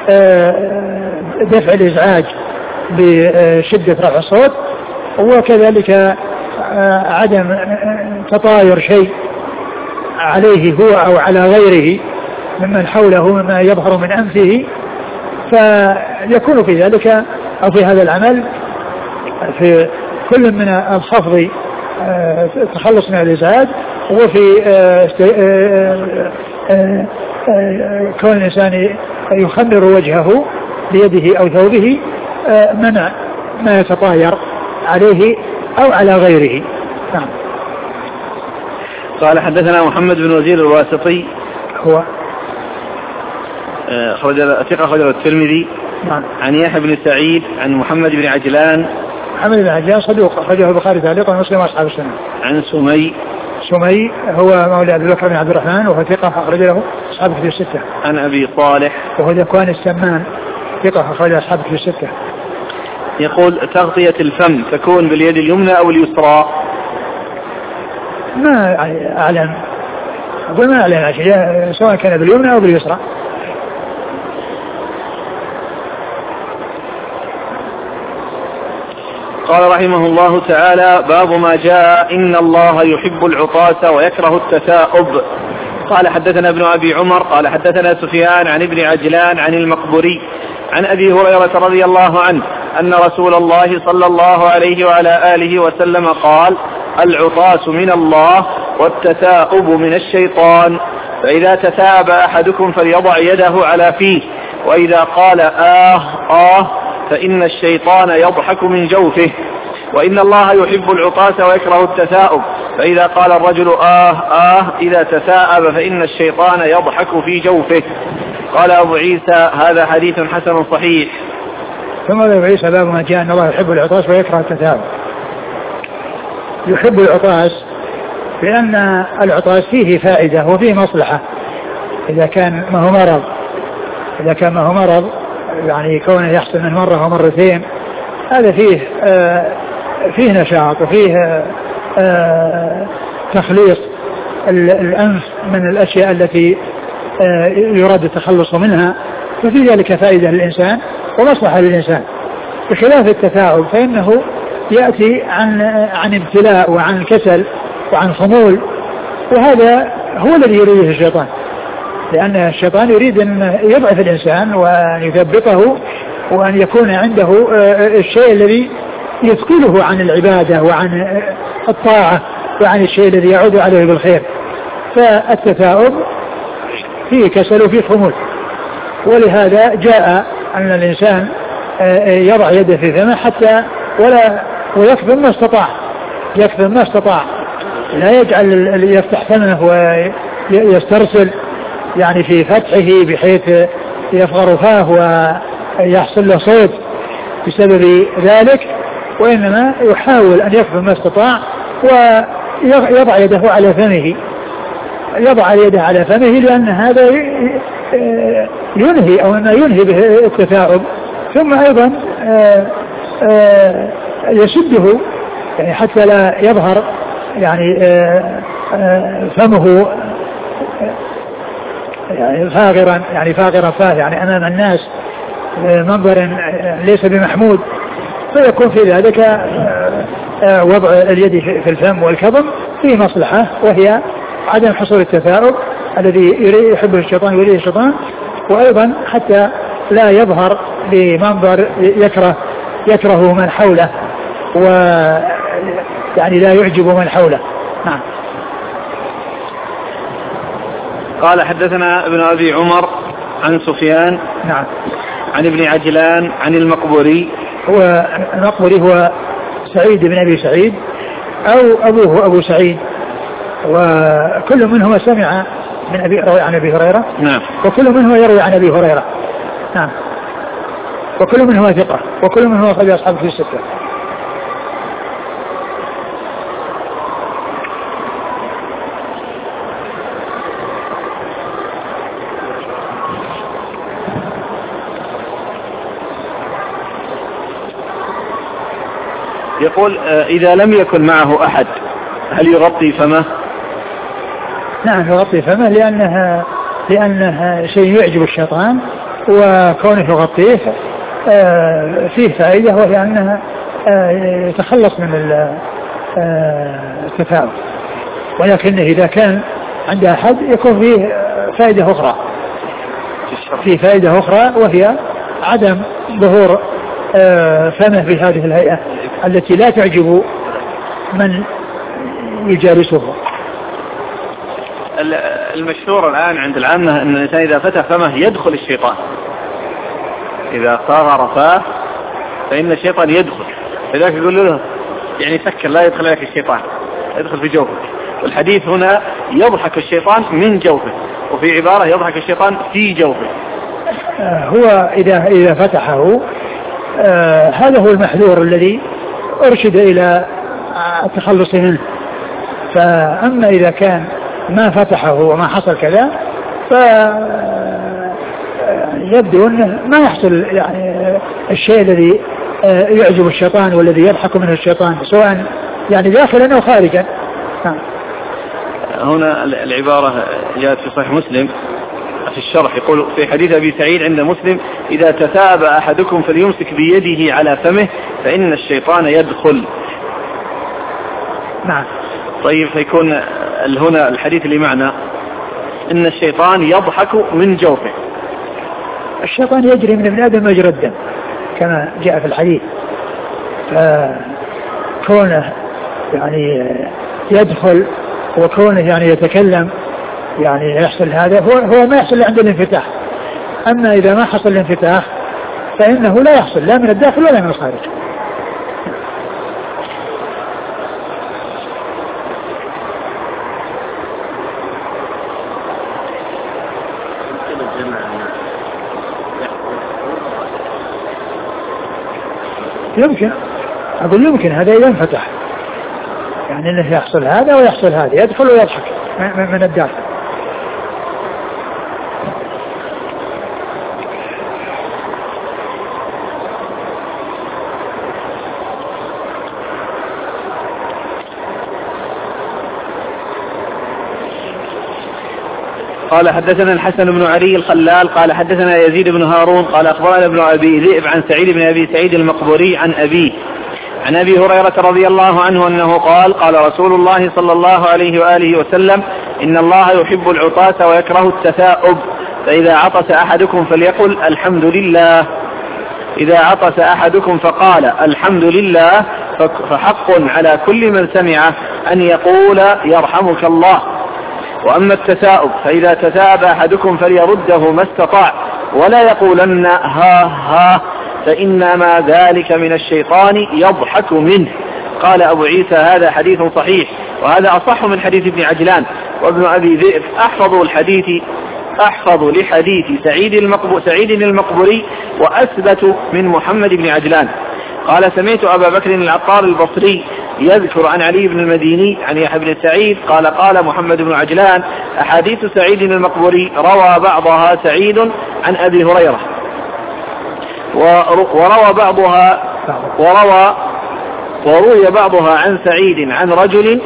دفع الإزعاج بشدة رفع الصوت، وكذلك عدم تطاير شيء عليه هو أو على غيره ممن حوله مما يظهر من أنفه، فيكون في ذلك أو في هذا العمل في كل من الخفض التخلص من الإزعاج، وفي كون الإنسان يخمر وجهه بيده أو ثوبه منع ما يتطاير عليه أو على غيره. نعم. قال حدثنا محمد بن وزير الواسطي هو خرج ثقة خرج الترمذي. نعم. عن يحيى بن سعيد عن محمد بن عجلان. محمد بن عجلان صدوق أخرجه البخاري تعليقا ومسلم وأصحاب السنة. عن سمي. سمي هو مولى أبي بكر بن عبد الرحمن وهو ثقة أخرج له أصحاب الكتب الستة. عن أبي صالح وهو ذكوان السمان ثقة أخرج أصحاب الكتب الستة. يقول تغطية الفم تكون باليد اليمنى أو اليسرى؟ ما أعلم، أقول ما أعلم أشياء سواء كان باليمنى أو باليسرى. قال رحمه الله تعالى: باب ما جاء إن الله يحب العطاس ويكره التثاؤب. قال حدثنا ابن أبي عمر قال حدثنا سفيان عن ابن عجلان عن المقبري عن أبي هريرة رضي الله عنه أن رسول الله صلى الله عليه وعلى آله وسلم قال: العطاس من الله والتثاؤب من الشيطان، فإذا تثاءب أحدكم فليضع يده على فيه، وإذا قال آه آه فإن الشيطان يضحك من جوفه، وإن الله يحب العطاس ويكره التثاؤب، فإذا قال الرجل آه آه إذا تثاءب فإن الشيطان يضحك في جوفه. قال أبو عيسى: هذا حديث حسن صحيح. ثم أبو عيسى: باب ما جاء أن الله يحب العطاس ويكره التثاؤب. يحب العطاس لأن العطاس فيه فائدة وفيه مصلحة، إذا كان ما هو مرض إذا كان ما هو مرض يعني كونه يحصل من مرة ومرتين، هذا فيه آه فيه نشاط وفيه آه تخليص الأنف من الأشياء التي آه يراد التخلص منها، ففي ذلك فائدة للإنسان ومصلحة للإنسان، بخلاف التثاؤب فإنه يأتي عن عن ابتلاء وعن كسل وعن خمول، وهذا هو الذي يريده الشيطان، لأن الشيطان يريد أن يضعف الإنسان وأن يثبطه وأن يكون عنده الشيء الذي يثقله عن العبادة وعن الطاعة وعن الشيء الذي يعود عليه بالخير. فالتثاؤب فيه كسل وفيه خمول، ولهذا جاء أن الإنسان يضع يده في فمه حتى ولا ويكفي ما استطاع يكفي ما استطاع لا يجعل يفتح فمه ويسترسل يعني في فتحه بحيث يفغر فاه ويحصل له صوت بسبب ذلك، وإنما يحاول أن يكفي ما استطاع ويضع يده على فمه يضع يده على فمه لأن هذا ينهي أو ما ينهي به التثاؤب، ثم أيضا يشده يعني حتى لا يظهر يعني فمه يعني فاغرا يعني فاغرا فاه يعني أمام الناس منظر ليس بمحمود، فيكون في ذلك وضع اليد في الفم والكظم فيه مصلحة، وهي عدم حصول التثاؤب الذي يحبه الشيطان ويريده الشيطان، وأيضا حتى لا يظهر بمنظر يكره يكره من حوله ويعني لا يعجب من حوله. نعم. قال حدثنا ابن أبي عمر عن سفيان نعم عن ابن عجلان عن المقبوري. هو المقبوري هو سعيد بن أبي سعيد أو أبوه أبو سعيد، وكل منهما سمع من أبي روي عن أبي هريرة. نعم. وكل منهما يروي عن أبي هريرة. نعم. وكل منهما ثقة، وكل منهما أخرج أصحابه في الستة. يقول إذا لم يكن معه أحد هل يغطي فمه؟ نعم يغطي فمه، لأنها لأنها شيء يعجب الشيطان، وكونه يغطيه فيه فائدة، وهي أنها يتخلص من التفاؤل. ولكن إذا كان عند أحد يكون فيه فائدة أخرى، فيه فائدة أخرى وهي عدم ظهور فمه بهذه الهيئة التي لا تعجب من يجالسه. المشهور الآن عند العامة أن الإنسان إذا فتح فمه يدخل الشيطان، إذا صغر فاه فإن الشيطان يدخل، لذلك يقول له يعني سكر لا يدخل لك الشيطان، يدخل في جوفك. والحديث هنا يضحك الشيطان من جوفه، وفي عبارة يضحك الشيطان في جوفه. هو إذا إذا فتحه آه هذا هو المحذور الذي أرشد إلى التخلص منه. فأما إذا كان ما فتحه وما حصل كذا فيبدو أنه ما يحصل يعني الشيء الذي يعجب الشيطان والذي يضحك منه الشيطان، سواء يعني داخلا أو خارجا. هنا العبارة جاءت في صحيح مسلم في الشرح، يقول في حديث أبي سعيد عند مسلم: إذا تثاب أحدكم فليمسك بيده على فمه فإن الشيطان يدخل. نعم. طيب فيكون هنا الحديث اللي معنا إن الشيطان يضحك من جوفه. الشيطان يجري من ابن آدم مجرى الدم كما جاء في الحديث، فكونه يعني يدخل وكونه يعني يتكلم يعني يحصل هذا هو, هو ما يحصل عند الانفتاح. أما إذا ما حصل الانفتاح فإنه لا يحصل لا من الداخل ولا من الخارج. يمكن أقول يمكن هذا إذا انفتح، يعني أنه يحصل هذا ويحصل هذا، يدخل ويضحك من الداخل. قال حدثنا الحسن بن علي الخلال قال حدثنا يزيد بن هارون قال أخبرنا ابن أبي ذئب عن سعيد بن أبي سعيد المقبوري عن أبيه عن أبي هريرة رضي الله عنه أنه قال: قال رسول الله صلى الله عليه وآله وسلم: إن الله يحب العطاة ويكره التثاؤب، فإذا عطس أحدكم فليقل الحمد لله. إذا عطس أحدكم فقال الحمد لله فحق على كل من سمعه أن يقول يرحمك الله. وأما التثاؤب فإذا تثاءب أحدكم فليرده ما استطاع ولا يقولن ها ها، فإنما ذلك من الشيطان يضحك منه. قال أبو عيسى: هذا حديث صحيح، وهذا أصح من حديث ابن عجلان. وابن أبي ذئب أحفظ الحديث أحفظ لحديث سعيد المقبوري, سعيد المقبوري وأثبت من محمد بن عجلان. قال: سمعت أبا بكر العطار البصري يذكر عن علي بن المديني عن يحيى بن سعيد قال: قال محمد بن عجلان: أحاديث سعيد المقبوري روى بعضها سعيد عن أبي هريرة، وروى بعضها وروى وروي بعضها عن سعيد عن رجل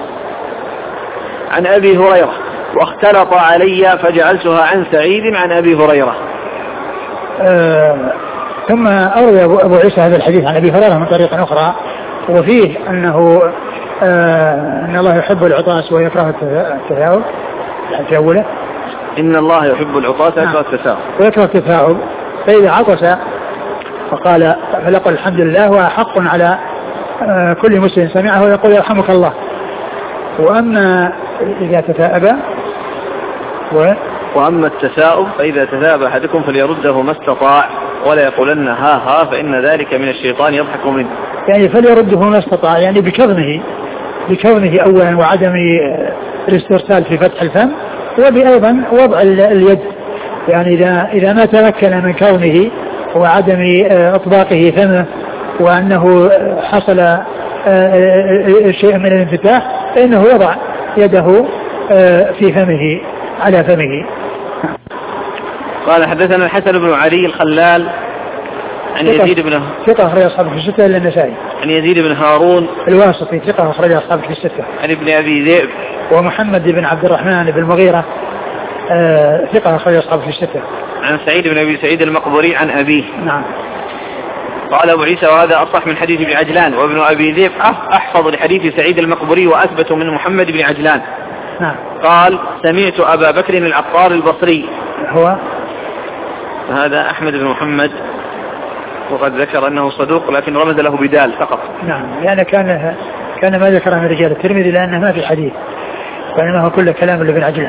عن أبي هريرة، واختلط علي فجعلتها عن سعيد عن أبي هريرة. آه ثم أروي أبو عيسى هذا الحديث عن أبي هريرة من طريق أخرى، وفيه أنه آه أن الله يحب العطاس ويكره التثاؤب، يعني في أوله إن الله يحب العطاس ويكره التثاؤب ويكره التثاؤب. فإذا عطس فقال فلقل الحمد لله، وحق على آه كل مسلم سمعه ويقول يرحمك الله. وأما إذا تثاءب و وأما التثاؤب فإذا تثاءب أحدكم فليرده ما استطاع ولا يقولن ها ها فإن ذلك من الشيطان يضحك منه. يعني فليرده ما استطاع يعني بكظمه بكظمه أولا وعدم الاسترسال في فتح الفم وبأيضا وضع اليد يعني إذا إذا ما تمكن من كونه وعدم إطباقه فمه وأنه حصل شيء من الانفتاح فإنه يضع يده في فمه على فمه. قال حدثنا الحسن بن علي الخلال عن يزيد بن ثقة أخرج أصحابه في الستة إلا النسائي. عن يزيد بن هارون الواسطي ثقة أخرج أصحابه في الستة. عن ابن أبي ذئب ومحمد بن عبد الرحمن بن المغيرة آه ثقة أخرج أصحابه في الستة. عن سعيد بن أبي سعيد المقبري عن أبيه. نعم. قال أبو عيسى وهذا أصح من حديث ابن عجلان وابن أبي ذئب أحفظ لحديث سعيد المقبري وأثبت من محمد بن عجلان. نعم. قال سمعت أبا بكر العطار البصري هو هذا أحمد بن محمد وقد ذكر أنه صدوق لكن رمز له بدال فقط. نعم يعني كان كان ما ذكره من رجال الترمذي لأنه ما في حديث وإنما هو كل كلام لابن عجلان.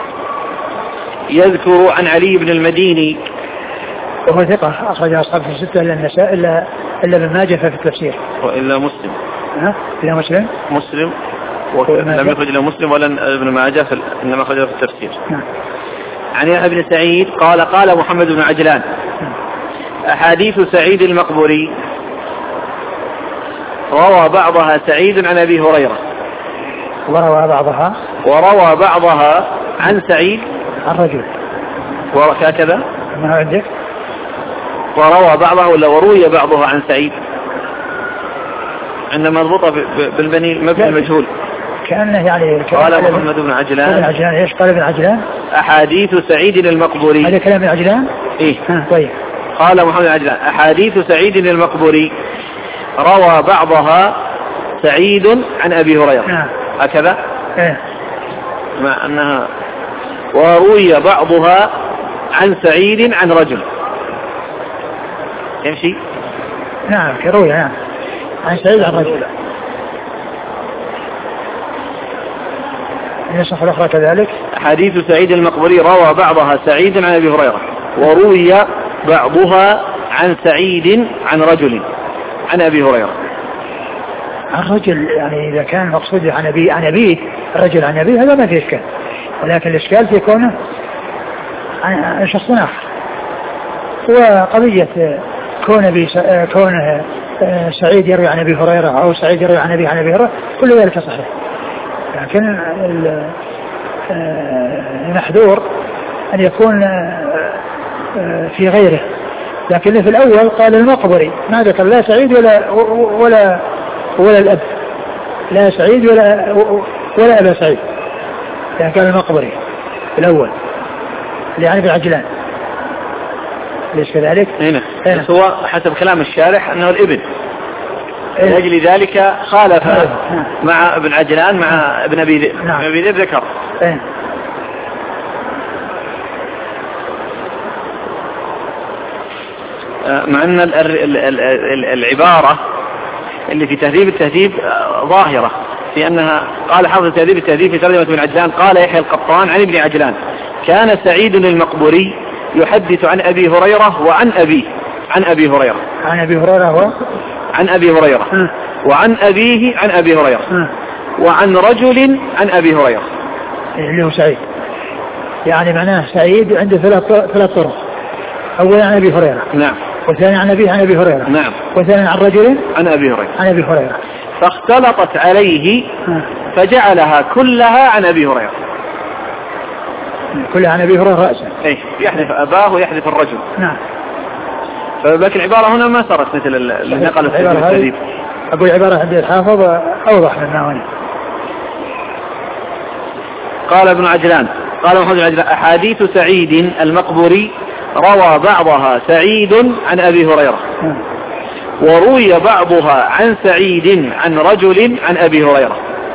يذكر عن علي بن المديني وهو ثقة أخرج أصحابه في الستة إلا النساء إلا إلا ابن ماجه في التفسير وإلا مسلم. ها إلا مسلم مسلم ولم يخرج له مسلم ولا ابن ماجه إنما خرج في التفسير. نعم. عن ابن سعيد قال قال محمد بن عجلان نعم. أحاديث سعيد المقبري روى بعضها سعيد عن أبي هريرة وروى بعضها وروى بعضها عن سعيد عن رجل وهكذا ما هو عندك وروى بعضها ولا وروي بعضها عن سعيد عندما مربوطة بالبني المبني المجهول كأنه يعني قال محمد بن عجلان ابن عجلان ايش قال ابن عجلان أحاديث سعيد المقبري هذا كلام ابن عجلان إيه ها طيب قال محمد بن عجلان أحاديث سعيد المقبري روى بعضها سعيد عن أبي هريرة. نعم. هكذا إيه؟ مع أنها وروي بعضها عن سعيد عن رجل يمشي. نعم كروي نعم عن سعيد عن رجل. النسخة الأخرى كذلك حديث سعيد المقبري روى بعضها سعيد عن أبي هريرة وروي بعضها عن سعيد عن رجل عن أبي هريرة. عن رجل يعني إذا كان مقصود عن أبي عن أبيه الرجل عن أبيه هذا ما في إشكال ولكن الإشكال في كونه عن شخص آخر. وقضية كون بي كونه سعيد يروي عن أبي هريرة أو سعيد يروي عن أبي عن أبي هريرة كل ذلك صحيح لكن المحذور أن يكون في غيره. لكن في الأول قال المقبري ما ذكر لا سعيد ولا ولا ولا الأب لا سعيد ولا ولا أبا سعيد يعني قال المقبري في الأول يعني ابن عجلان. ليش كذلك؟ هنا بس هو حسب كلام الشارح أنه الابن من أجل ذلك خالف مع ابن عجلان مع ابن أبي ذئب. ابن أبي ذئب ذكر مع أن العبارة اللي في تهذيب التهذيب ظاهرة في أنها قال حافظ تهذيب التهذيب في ترجمة ابن عجلان قال يحيى القطان عن ابن عجلان كان سعيد المقبري يحدث عن أبي هريرة وعن أبيه عن أبي هريرة عن أبي هريرة هو عن أبي هريرة م. وعن أبيه عن أبي هريرة م. وعن رجل عن أبي هريرة اللي هو سعيد يعني معناه سعيد عنده ثلاث ثلاث طرق. أولا عن أبي هريرة نعم والثاني عن أبيه عن أبي هريرة نعم والثاني عن رجل عن أبي هريرة عن أبي هريرة فاختلطت عليه م. فجعلها كلها عن أبي هريرة كلها عن أبي هريرة رأسا إيه يحذف أباه ويحذف الرجل. نعم. فلكن العبارة هنا ما صارت مثل اللي نقلت في التدريب. أقول عبارة عند الحافظ أوضح من هنا. قال ابن عجلان قال محمد بن عجلان أحاديث سعيد المقبري روى بعضها سعيد عن أبي هريرة م. وروي بعضها عن سعيد عن رجل عن أبي هريرة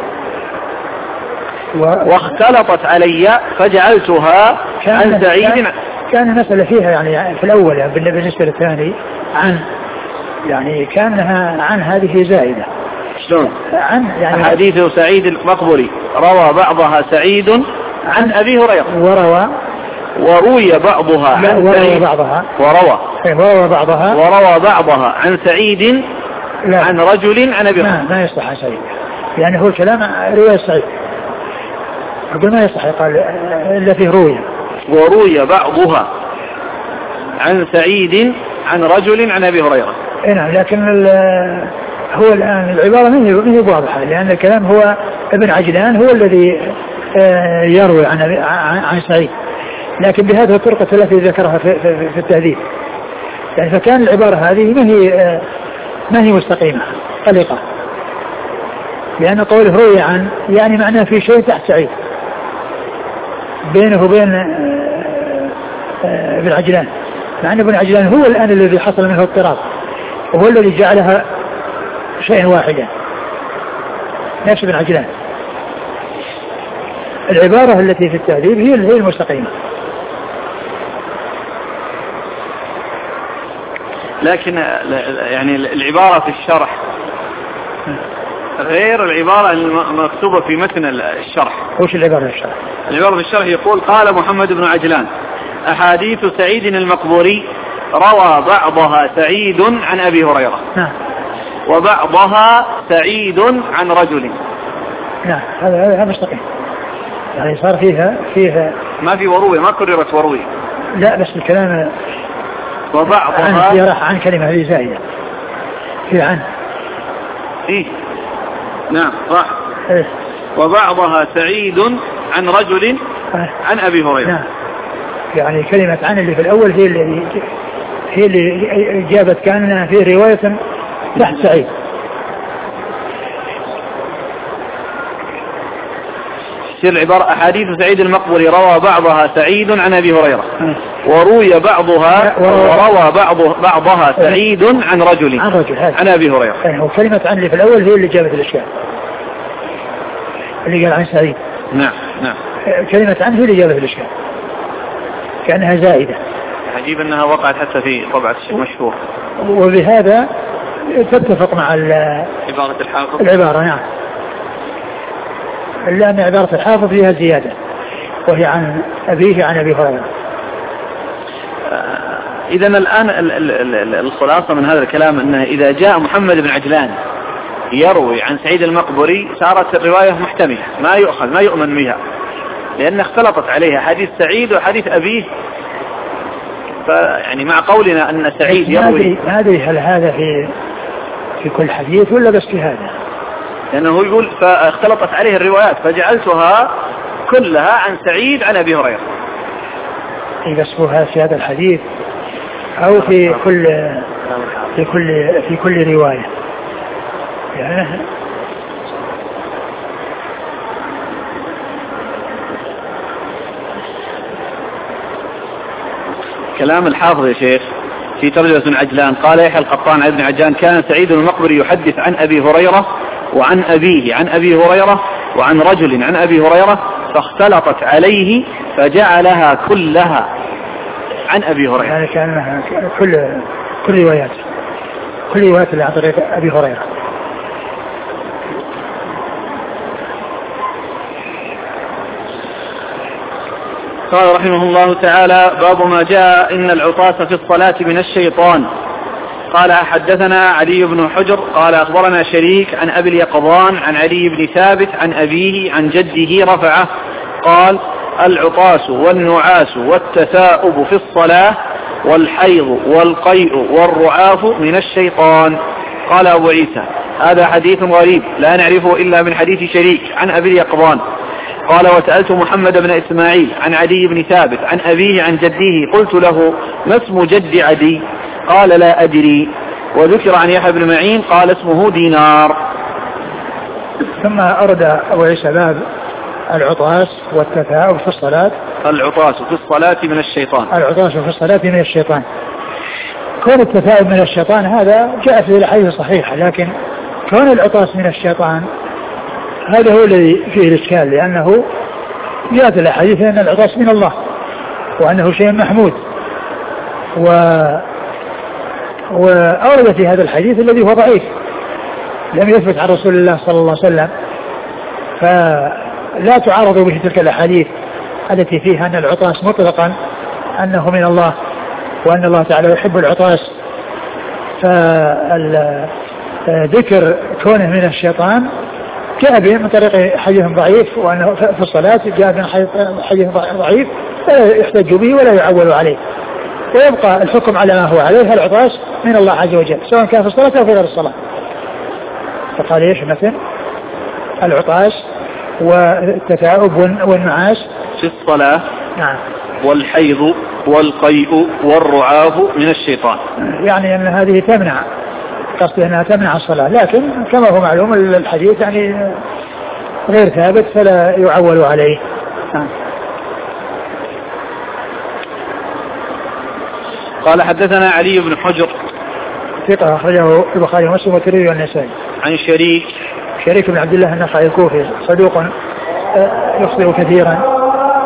و... واختلطت علي فجعلتها عن سعيد. كان, كان مسألة فيها يعني في الأول يعني بالنسبة للثاني عن يعني كانها عن هذه زائدة. شلون؟ عن يعني حديث سعيد المقبري روى بعضها سعيد عن أبي هريرة وروى وروي بعضها لا عن وروى سعيد بعضها وروى وروى بعضها وروى بعضها عن سعيد لا عن رجل عن أبي هريرة. ما, ما يصلح عن سعيد، يعني هو الكلام رواية سعيد، يقول ما يصلح قال إلا فيه روية. وروي بعضها عن سعيد عن رجل عن أبي هريرة. نعم، لكن هو الآن العبارة ما هي واضحة، لأن الكلام هو ابن عجلان هو الذي يروي عن عن سعيد، لكن بهذه الطرقة التي ذكرها في, في, في التهذيب، يعني فكان العبارة هذه ما هي ما هي مستقيمة طليقة، لأن قوله روي عن يعني معناه في شيء تحت سعيد بينه وبين ابن عجلان، مع أن ابن عجلان هو الآن الذي حصل منه اضطراب، وهو الذي جعلها شيء واحدا نفس ابن عجلان. العبارة التي في التهذيب هي هي المستقيمة. لكن يعني العبارة في الشرح غير العبارة المكتوبة في متن الشرح. وش العبارة في الشرح؟ العبارة في الشرح يقول قال محمد بن عجلان أحاديث سعيد المقبوري روى بعضها سعيد عن أبي هريرة. نعم. وبعضها سعيد عن رجل. نعم، هذا هذا مستقيم، يعني صار فيها فيها ما في وروي، ما كررت وروي. لا بس الكلام وبعضها عن راح عن كلمة هذه زايدة في عن إيه نعم صح. إيه؟ وبعضها سعيد عن رجل عن أبي هريرة. نعم، يعني كلمة عن اللي في الأول هي اللي هي اللي جابت كان في رواية تحت سعيد. تصير العبارة أحاديث سعيد المقبري روى بعضها سعيد عن أبي هريرة وروي بعضها وروى بعض بعضها سعيد عن رجل عن رجل عن أبي هريرة. يعني كلمة عن اللي في الأول هي اللي جابت الإشكال، اللي قال عن سعيد. نعم نعم. كلمة عن هي اللي جابت الإشكال كأنها زائدة. عجيب أنها وقعت حتى في طبعة الشيخ مشهور. وبهذا تتفق مع عبارة الحافظ. العبارة نعم، إلا أن عبارة الحافظ فيها زيادة وهي عن أبيه عن أبي هريرة. إذا الآن الخلاصة من هذا الكلام أنه إذا جاء محمد بن عجلان يروي عن سعيد المقبري صارت الرواية محتملة، ما يؤخذ ما يؤمن بها، لأن اختلطت عليها حديث سعيد وحديث أبيه. فيعني مع قولنا أن سعيد يروي، ما أدري هل هذا في في كل حديث ولا بس في هذا، لأنه يقول فاختلطت عليه الروايات فجعلتها كلها عن سعيد عن أبي هريرة. بس هو في هذا الحديث أو في كل في كل في كل رواية يعني. كلام الحافظ يا شيخ في ترجمة ابن عجلان قال يحيى القطان عن ابن عجلان كان سعيد المقبري يحدث عن أبي هريرة وعن أبيه عن أبي هريرة وعن رجل عن أبي هريرة فاختلطت عليه فجعلها كلها عن أبي هريرة. يعني كان كل كل روايات كل روايات اللي عن طريق أبي هريرة. قال رحمه الله تعالى باب ما جاء إن العطاس في الصلاة من الشيطان. قال حدثنا علي بن حجر قال أخبرنا شريك عن أبي اليقظان عن علي بن ثابت عن أبيه عن جده رفعه قال العطاس والنعاس والتثاؤب في الصلاة والحيض والقيء والرعاف من الشيطان. قال أبو عيسى هذا حديث غريب لا نعرفه إلا من حديث شريك عن أبي اليقظان. قال وسألت محمد بن إسماعيل عن عدي بن ثابت عن أبيه عن جده قلت له ما اسم جد عدي؟ قال لا أدري. وذكر عن يحيى بن معين قال اسمه دينار. ثم أرد أبو عيسى باب العطاس والتثاؤب في الصلاة. العطاس في الصلاة من الشيطان. العطاس في الصلاة من الشيطان. كون التثاؤب من الشيطان هذا جاء في الحديث صحيح، لكن كون العطاس من الشيطان هذا هو الذي فيه الإشكال، لأنه جاءت الأحاديث أن العطاس من الله وأنه شيء محمود، و وأورد في هذا الحديث الذي هو ضعيف لم يثبت عن رسول الله صلى الله عليه وسلم، فلا تعارض به تلك الأحاديث التي فيها أن العطاس مطلقا أنه من الله وأن الله تعالى يحب العطاس، فذكر كونه من الشيطان جاء به من طريق حديث ضعيف، وأنه في الصلاة جاء من حديث ضعيف فلا يحتج به ولا يعول عليه، ويبقى الحكم على ما هو عليه. العطاس من الله عز وجل سواء كان في الصلاة أو في غير الصلاة. فقال ايش مثل العطاس والتثاؤب والنعاس في الصلاة نعم والحيض والقيء والرعاف من الشيطان، يعني أن هذه تمنع، قصده أنها تمنع الصلاة، لكن كما هو معلوم الحديث يعني غير ثابت فلا يعول عليه. نعم. قال حدثنا علي بن حجر ثقة أخرجه البخاري ومسلم والترمذي والنسائي. عن شريك شريك بن عبد الله النخعي الكوفي صدوق يخطئ كثيرا.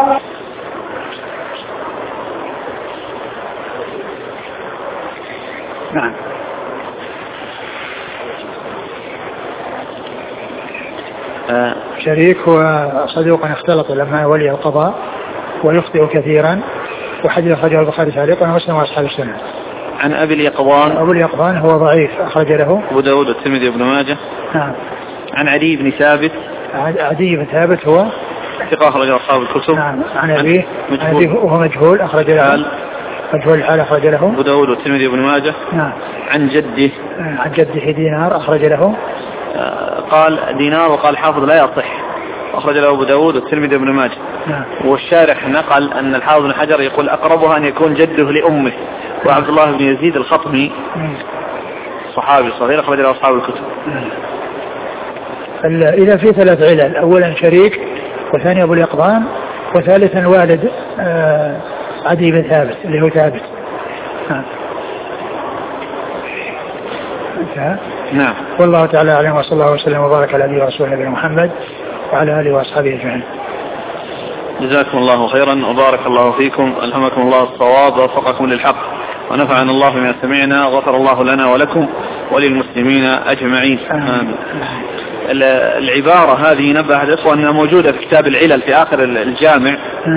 نعم. آه. شريك هو صدوق اختلط لما ولي القضاء ويخطئ كثيرا، وحديث أخرجه البخاري تعليقا ومسلم وأصحاب السنة. عن أبي اليقظان أبو اليقظان هو ضعيف أخرج له أبو داود والترمذي وابن ماجه. نعم. عن عدي بن ثابت عدي بن ثابت هو ثقة أخرج أصحاب الكتب. نعم. عن أبيه وهو مجهول أخرج له مجهول الحال أخرج له أبو داود والترمذي وابن ماجه. نعم. عن جده عن جده دينار أخرج له قال دينار وقال حافظ لا يصح، أخرج له أبو داود والترمذي وابن ماجه. نعم. والشارح نقل أن الحافظ بن حجر يقول أقربها أن يكون جده لأمه، وعبد الله بن يزيد الخطمي صحابي صغير أخرج له أصحاب الكتب. إذا في ثلاث علل، أولا شريك، وثاني أبو اليقظان، وثالثا والد آه عدي بن ثابت اللي هو ثابت. نعم. نعم. والله تعالى أعلم، وصلى الله وسلم وبارك على نبينا ورسوله نبينا محمد وعلى آله وأصحابه أجمعين. جزاكم الله خيرا وبارك الله فيكم، ألهمكم الله الصواب ووفقكم للحق، ونفعنا الله بما سمعنا، غفر الله لنا ولكم وللمسلمين أجمعين. آمين. العبارة هذه نبه الإخوة أنها موجودة في كتاب العلل في آخر الجامع.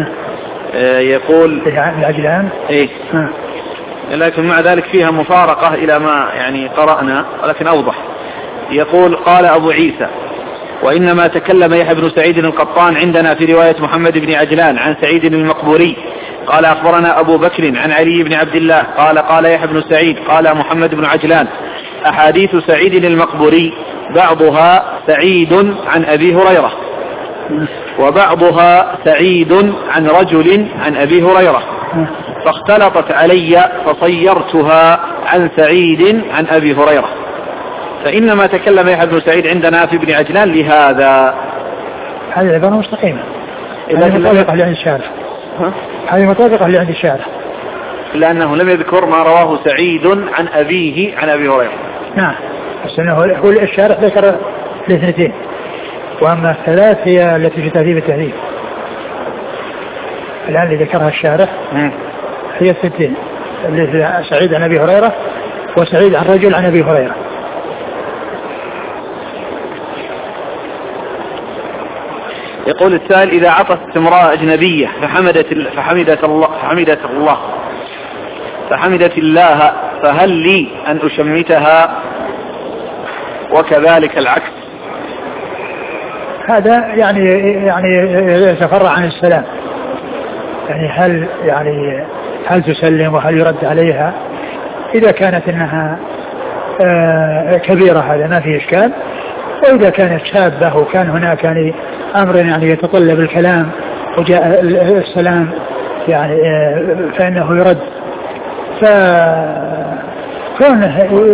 يقول العجلان إيه، لكن مع ذلك فيها مفارقة إلى ما يعني قرأنا، ولكن أوضح. يقول قال أبو عيسى: وإنما تكلم يحيى بن سعيد القطان عندنا في رواية محمد بن عجلان عن سعيد المقبوري قال أخبرنا أبو بكر عن علي بن عبد الله قال قال يحيى بن سعيد قال محمد بن عجلان: أحاديث سعيد المقبوري بعضها سعيد عن أبي هريرة وبعضها سعيد عن رجل عن أبي هريرة، فاختلطت علي فصيرتها عن سعيد عن أبي هريرة، فإنما تكلم يحيى بن سعيد عندنا في ابن عجلان لهذا. هذه العبارة مستقيمة، هذه مطابقة لعند الشارع، هذه مطابقة لعند الشارع، لأنه لم يذكر ما رواه سعيد عن أبيه عن أبي هريرة. نعم، بس أنه هو الشارع ذكر الاثنتين، وأما الثلاث هي التي في تهذيب التهذيب. الآن اللي ذكرها الشارع هي الثنتين، اللي سعيد عن أبي هريرة وسعيد عن رجل عن أبي هريرة. يقول السائل: إذا عطست امرأة أجنبية فحمدت فحمدت الله فحمدت الله فحمدت الله فهل لي أن أشمتها وكذلك العكس؟ هذا يعني يعني يتفرع عن السلام، يعني هل يعني هل تسلم وهل يرد عليها؟ إذا كانت إنها كبيرة هذا ما في إشكال، وإذا كانت شابة وكان هناك يعني أمر يعني يتطلب الكلام وجاء السلام يعني فإنه يرد، فكونه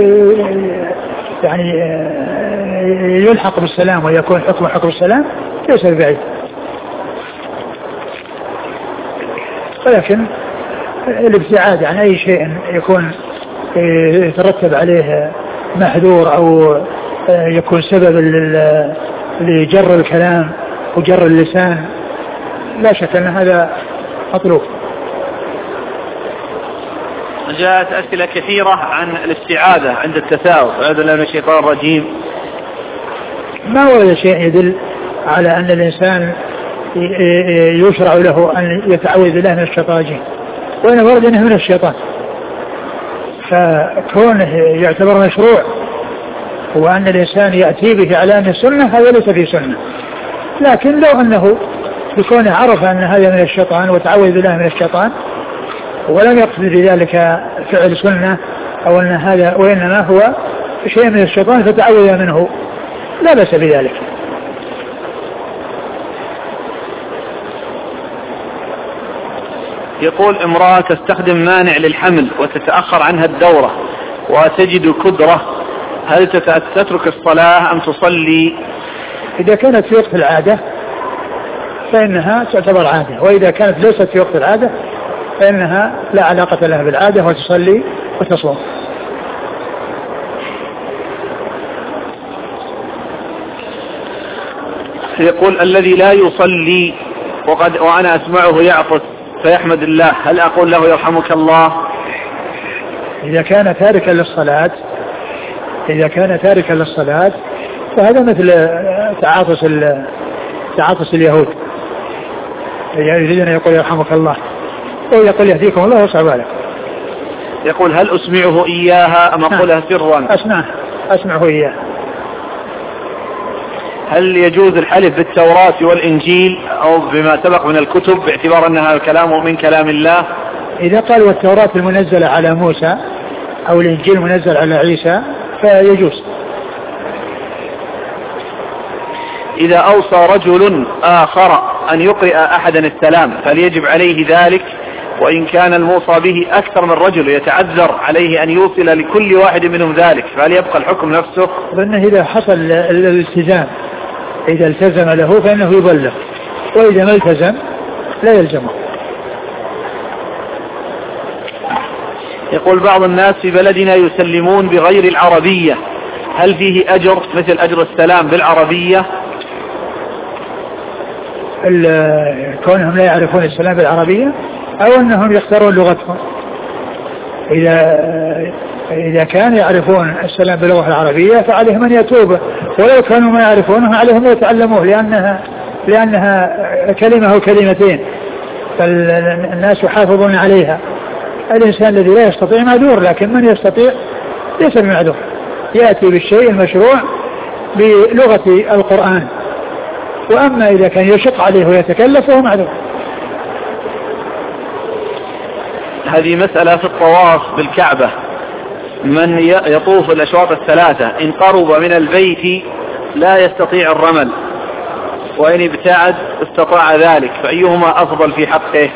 يعني يلحق بالسلام ويكون حكم حكم السلام ليس بعيد، ولكن الابتعاد عن أي شيء يكون يترتب عليه محذور أو يكون سبب لجر الكلام وجر اللسان لا شك أن هذا مطلوب. جاءت أسئلة كثيرة عن الاستعاذة عند التثاؤب، أعوذ بالله من الشيطان الرجيم. ما ورد شيء يدل على أن الإنسان يشرع له أن يتعوذ بالله من الشيطان، وإن ورد أنه من الشيطان، فكونه يعتبر مشروع وأن الإنسان يأتي به على أن السنة هذا ليس في سنة. لكن لو أنه بكونه عرف أن هذا من الشيطان وتعوذ بالله من الشيطان ولم يقصد بذلك فعل سنة أو أن هذا وإنما هو شيء من الشيطان فتعوذ منه لا بأس بذلك. يقول امرأة تستخدم مانع للحمل وتتأخر عنها الدورة وتجد كدرة، هل تترك الصلاة أم تصلي؟ إذا كانت في وقت العادة فإنها تعتبر عادة، وإذا كانت ليست في وقت العادة فإنها لا علاقة لها بالعادة وتصلي وتصوم. يقول الذي لا يصلي وقد وأنا أسمعه يعطس فيحمد الله، هل أقول له يرحمك الله؟ إذا كان تاركا للصلاة إذا كان تاركا للصلاة فهذا مثل تعاطس تعاطس اليهود، يريدون يقول يرحمك الله ويقول يهديكم الله ويصعب عليكم. يقول هل أسمعه إياها أم أقولها سرا؟ أسمعه أسمعه إياه. هل يجوز الحلف بالتوراة والإنجيل أو بما سبق من الكتب باعتبار أنها كلامه من كلام الله؟ إذا قال والتوراة المنزلة على موسى أو الإنجيل المنزل على عيسى فيجوز. إذا أوصى رجل آخر أن يقرأ أحدا السلام فليجب عليه ذلك، وإن كان الموصى به أكثر من رجل يتعذر عليه أن يوصل لكل واحد منهم ذلك، فهل يبقى الحكم نفسه؟ فإنه إذا حصل الالتزام إذا التزم له فإنه يبلغ، وإذا ما التزم لا يلزمه. يقول بعض الناس في بلدنا يسلمون بغير العربية، هل فيه أجر مثل أجر السلام بالعربية؟ كونهم لا يعرفون السلام بالعربية أو أنهم يختارون لغتهم؟ إذا إذا كانوا يعرفون السلام باللغة العربية فعليهم أن يتوبوا، ولو كانوا ما يعرفونه عليهم أن يتعلموه، لأنها لأنها كلمة أو كلمتين فالناس يحافظون عليها. الإنسان الذي لا يستطيع معذور، لكن من يستطيع ليس بمعذور، يأتي بالشيء المشروع بلغة القرآن، وأما إذا كان يشق عليه ويتكلف فهو معذور. هذه مسألة في الطواف بالكعبة، من يطوف الأشواط الثلاثة إن قرب من البيت لا يستطيع الرمل، وإن ابتعد استطاع ذلك، فأيهما أفضل في حقه؟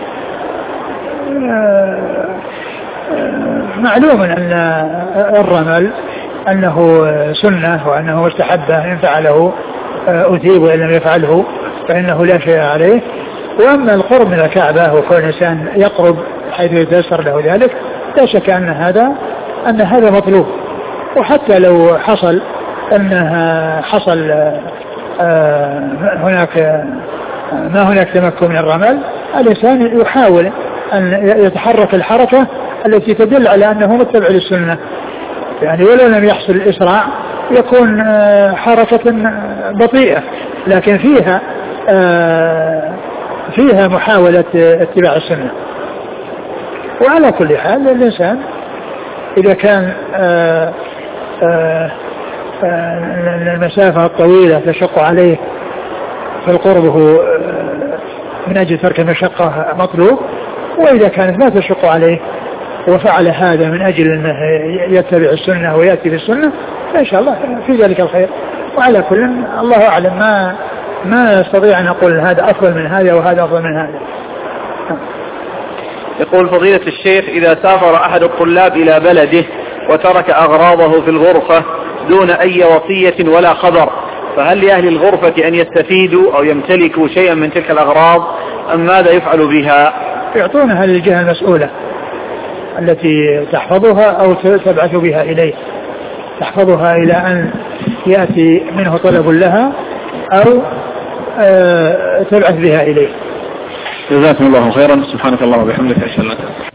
معلوم أن الرمل أنه سنة وأنه مستحبة، إن فعله أثيب وإن لم يفعله فإنه لا شيء عليه. وأما القرب من الكعبة وكون الإنسان يقرب حيث يتيسر له ذلك لا شك أن هذا أن هذا مطلوب. وحتى لو حصل أنها حصل هناك ما هناك تمكن من الرمل، الإنسان يحاول أن يتحرك الحركة التي تدل على أنه متبع للسنة، يعني ولو لم يحصل الإسراع يكون حركة بطيئة لكن فيها فيها محاولة اتباع السنة. وعلى كل حال الإنسان إذا كان المسافة الطويلة تشق عليه فالقرب من أجل ترك المشقة مطلوب، وإذا كانت ما تشق عليه وفعل هذا من أجل أنه يتبع السنة ويأتي بالسنة فإن شاء الله في ذلك الخير. وعلى كل الله أعلم، ما ما استطيع أن أقول هذا أفضل من هذا وهذا أفضل من هذا. يقول فضيلة الشيخ إذا سافر أحد الطلاب إلى بلده وترك أغراضه في الغرفة دون أي وصية ولا خبر، فهل لأهل الغرفة أن يستفيدوا أو يمتلكوا شيئا من تلك الأغراض أم ماذا يفعل بها؟ يعطونها للجهة المسؤولة التي تحفظها أو تبعث بها إليه، تحفظها إلى أن يأتي منه طلب لها أو تبعث بها إليه. جزاكم الله خيرا. سبحانك اللهم وبحمدك أشهد أن لا إله إلا أنت.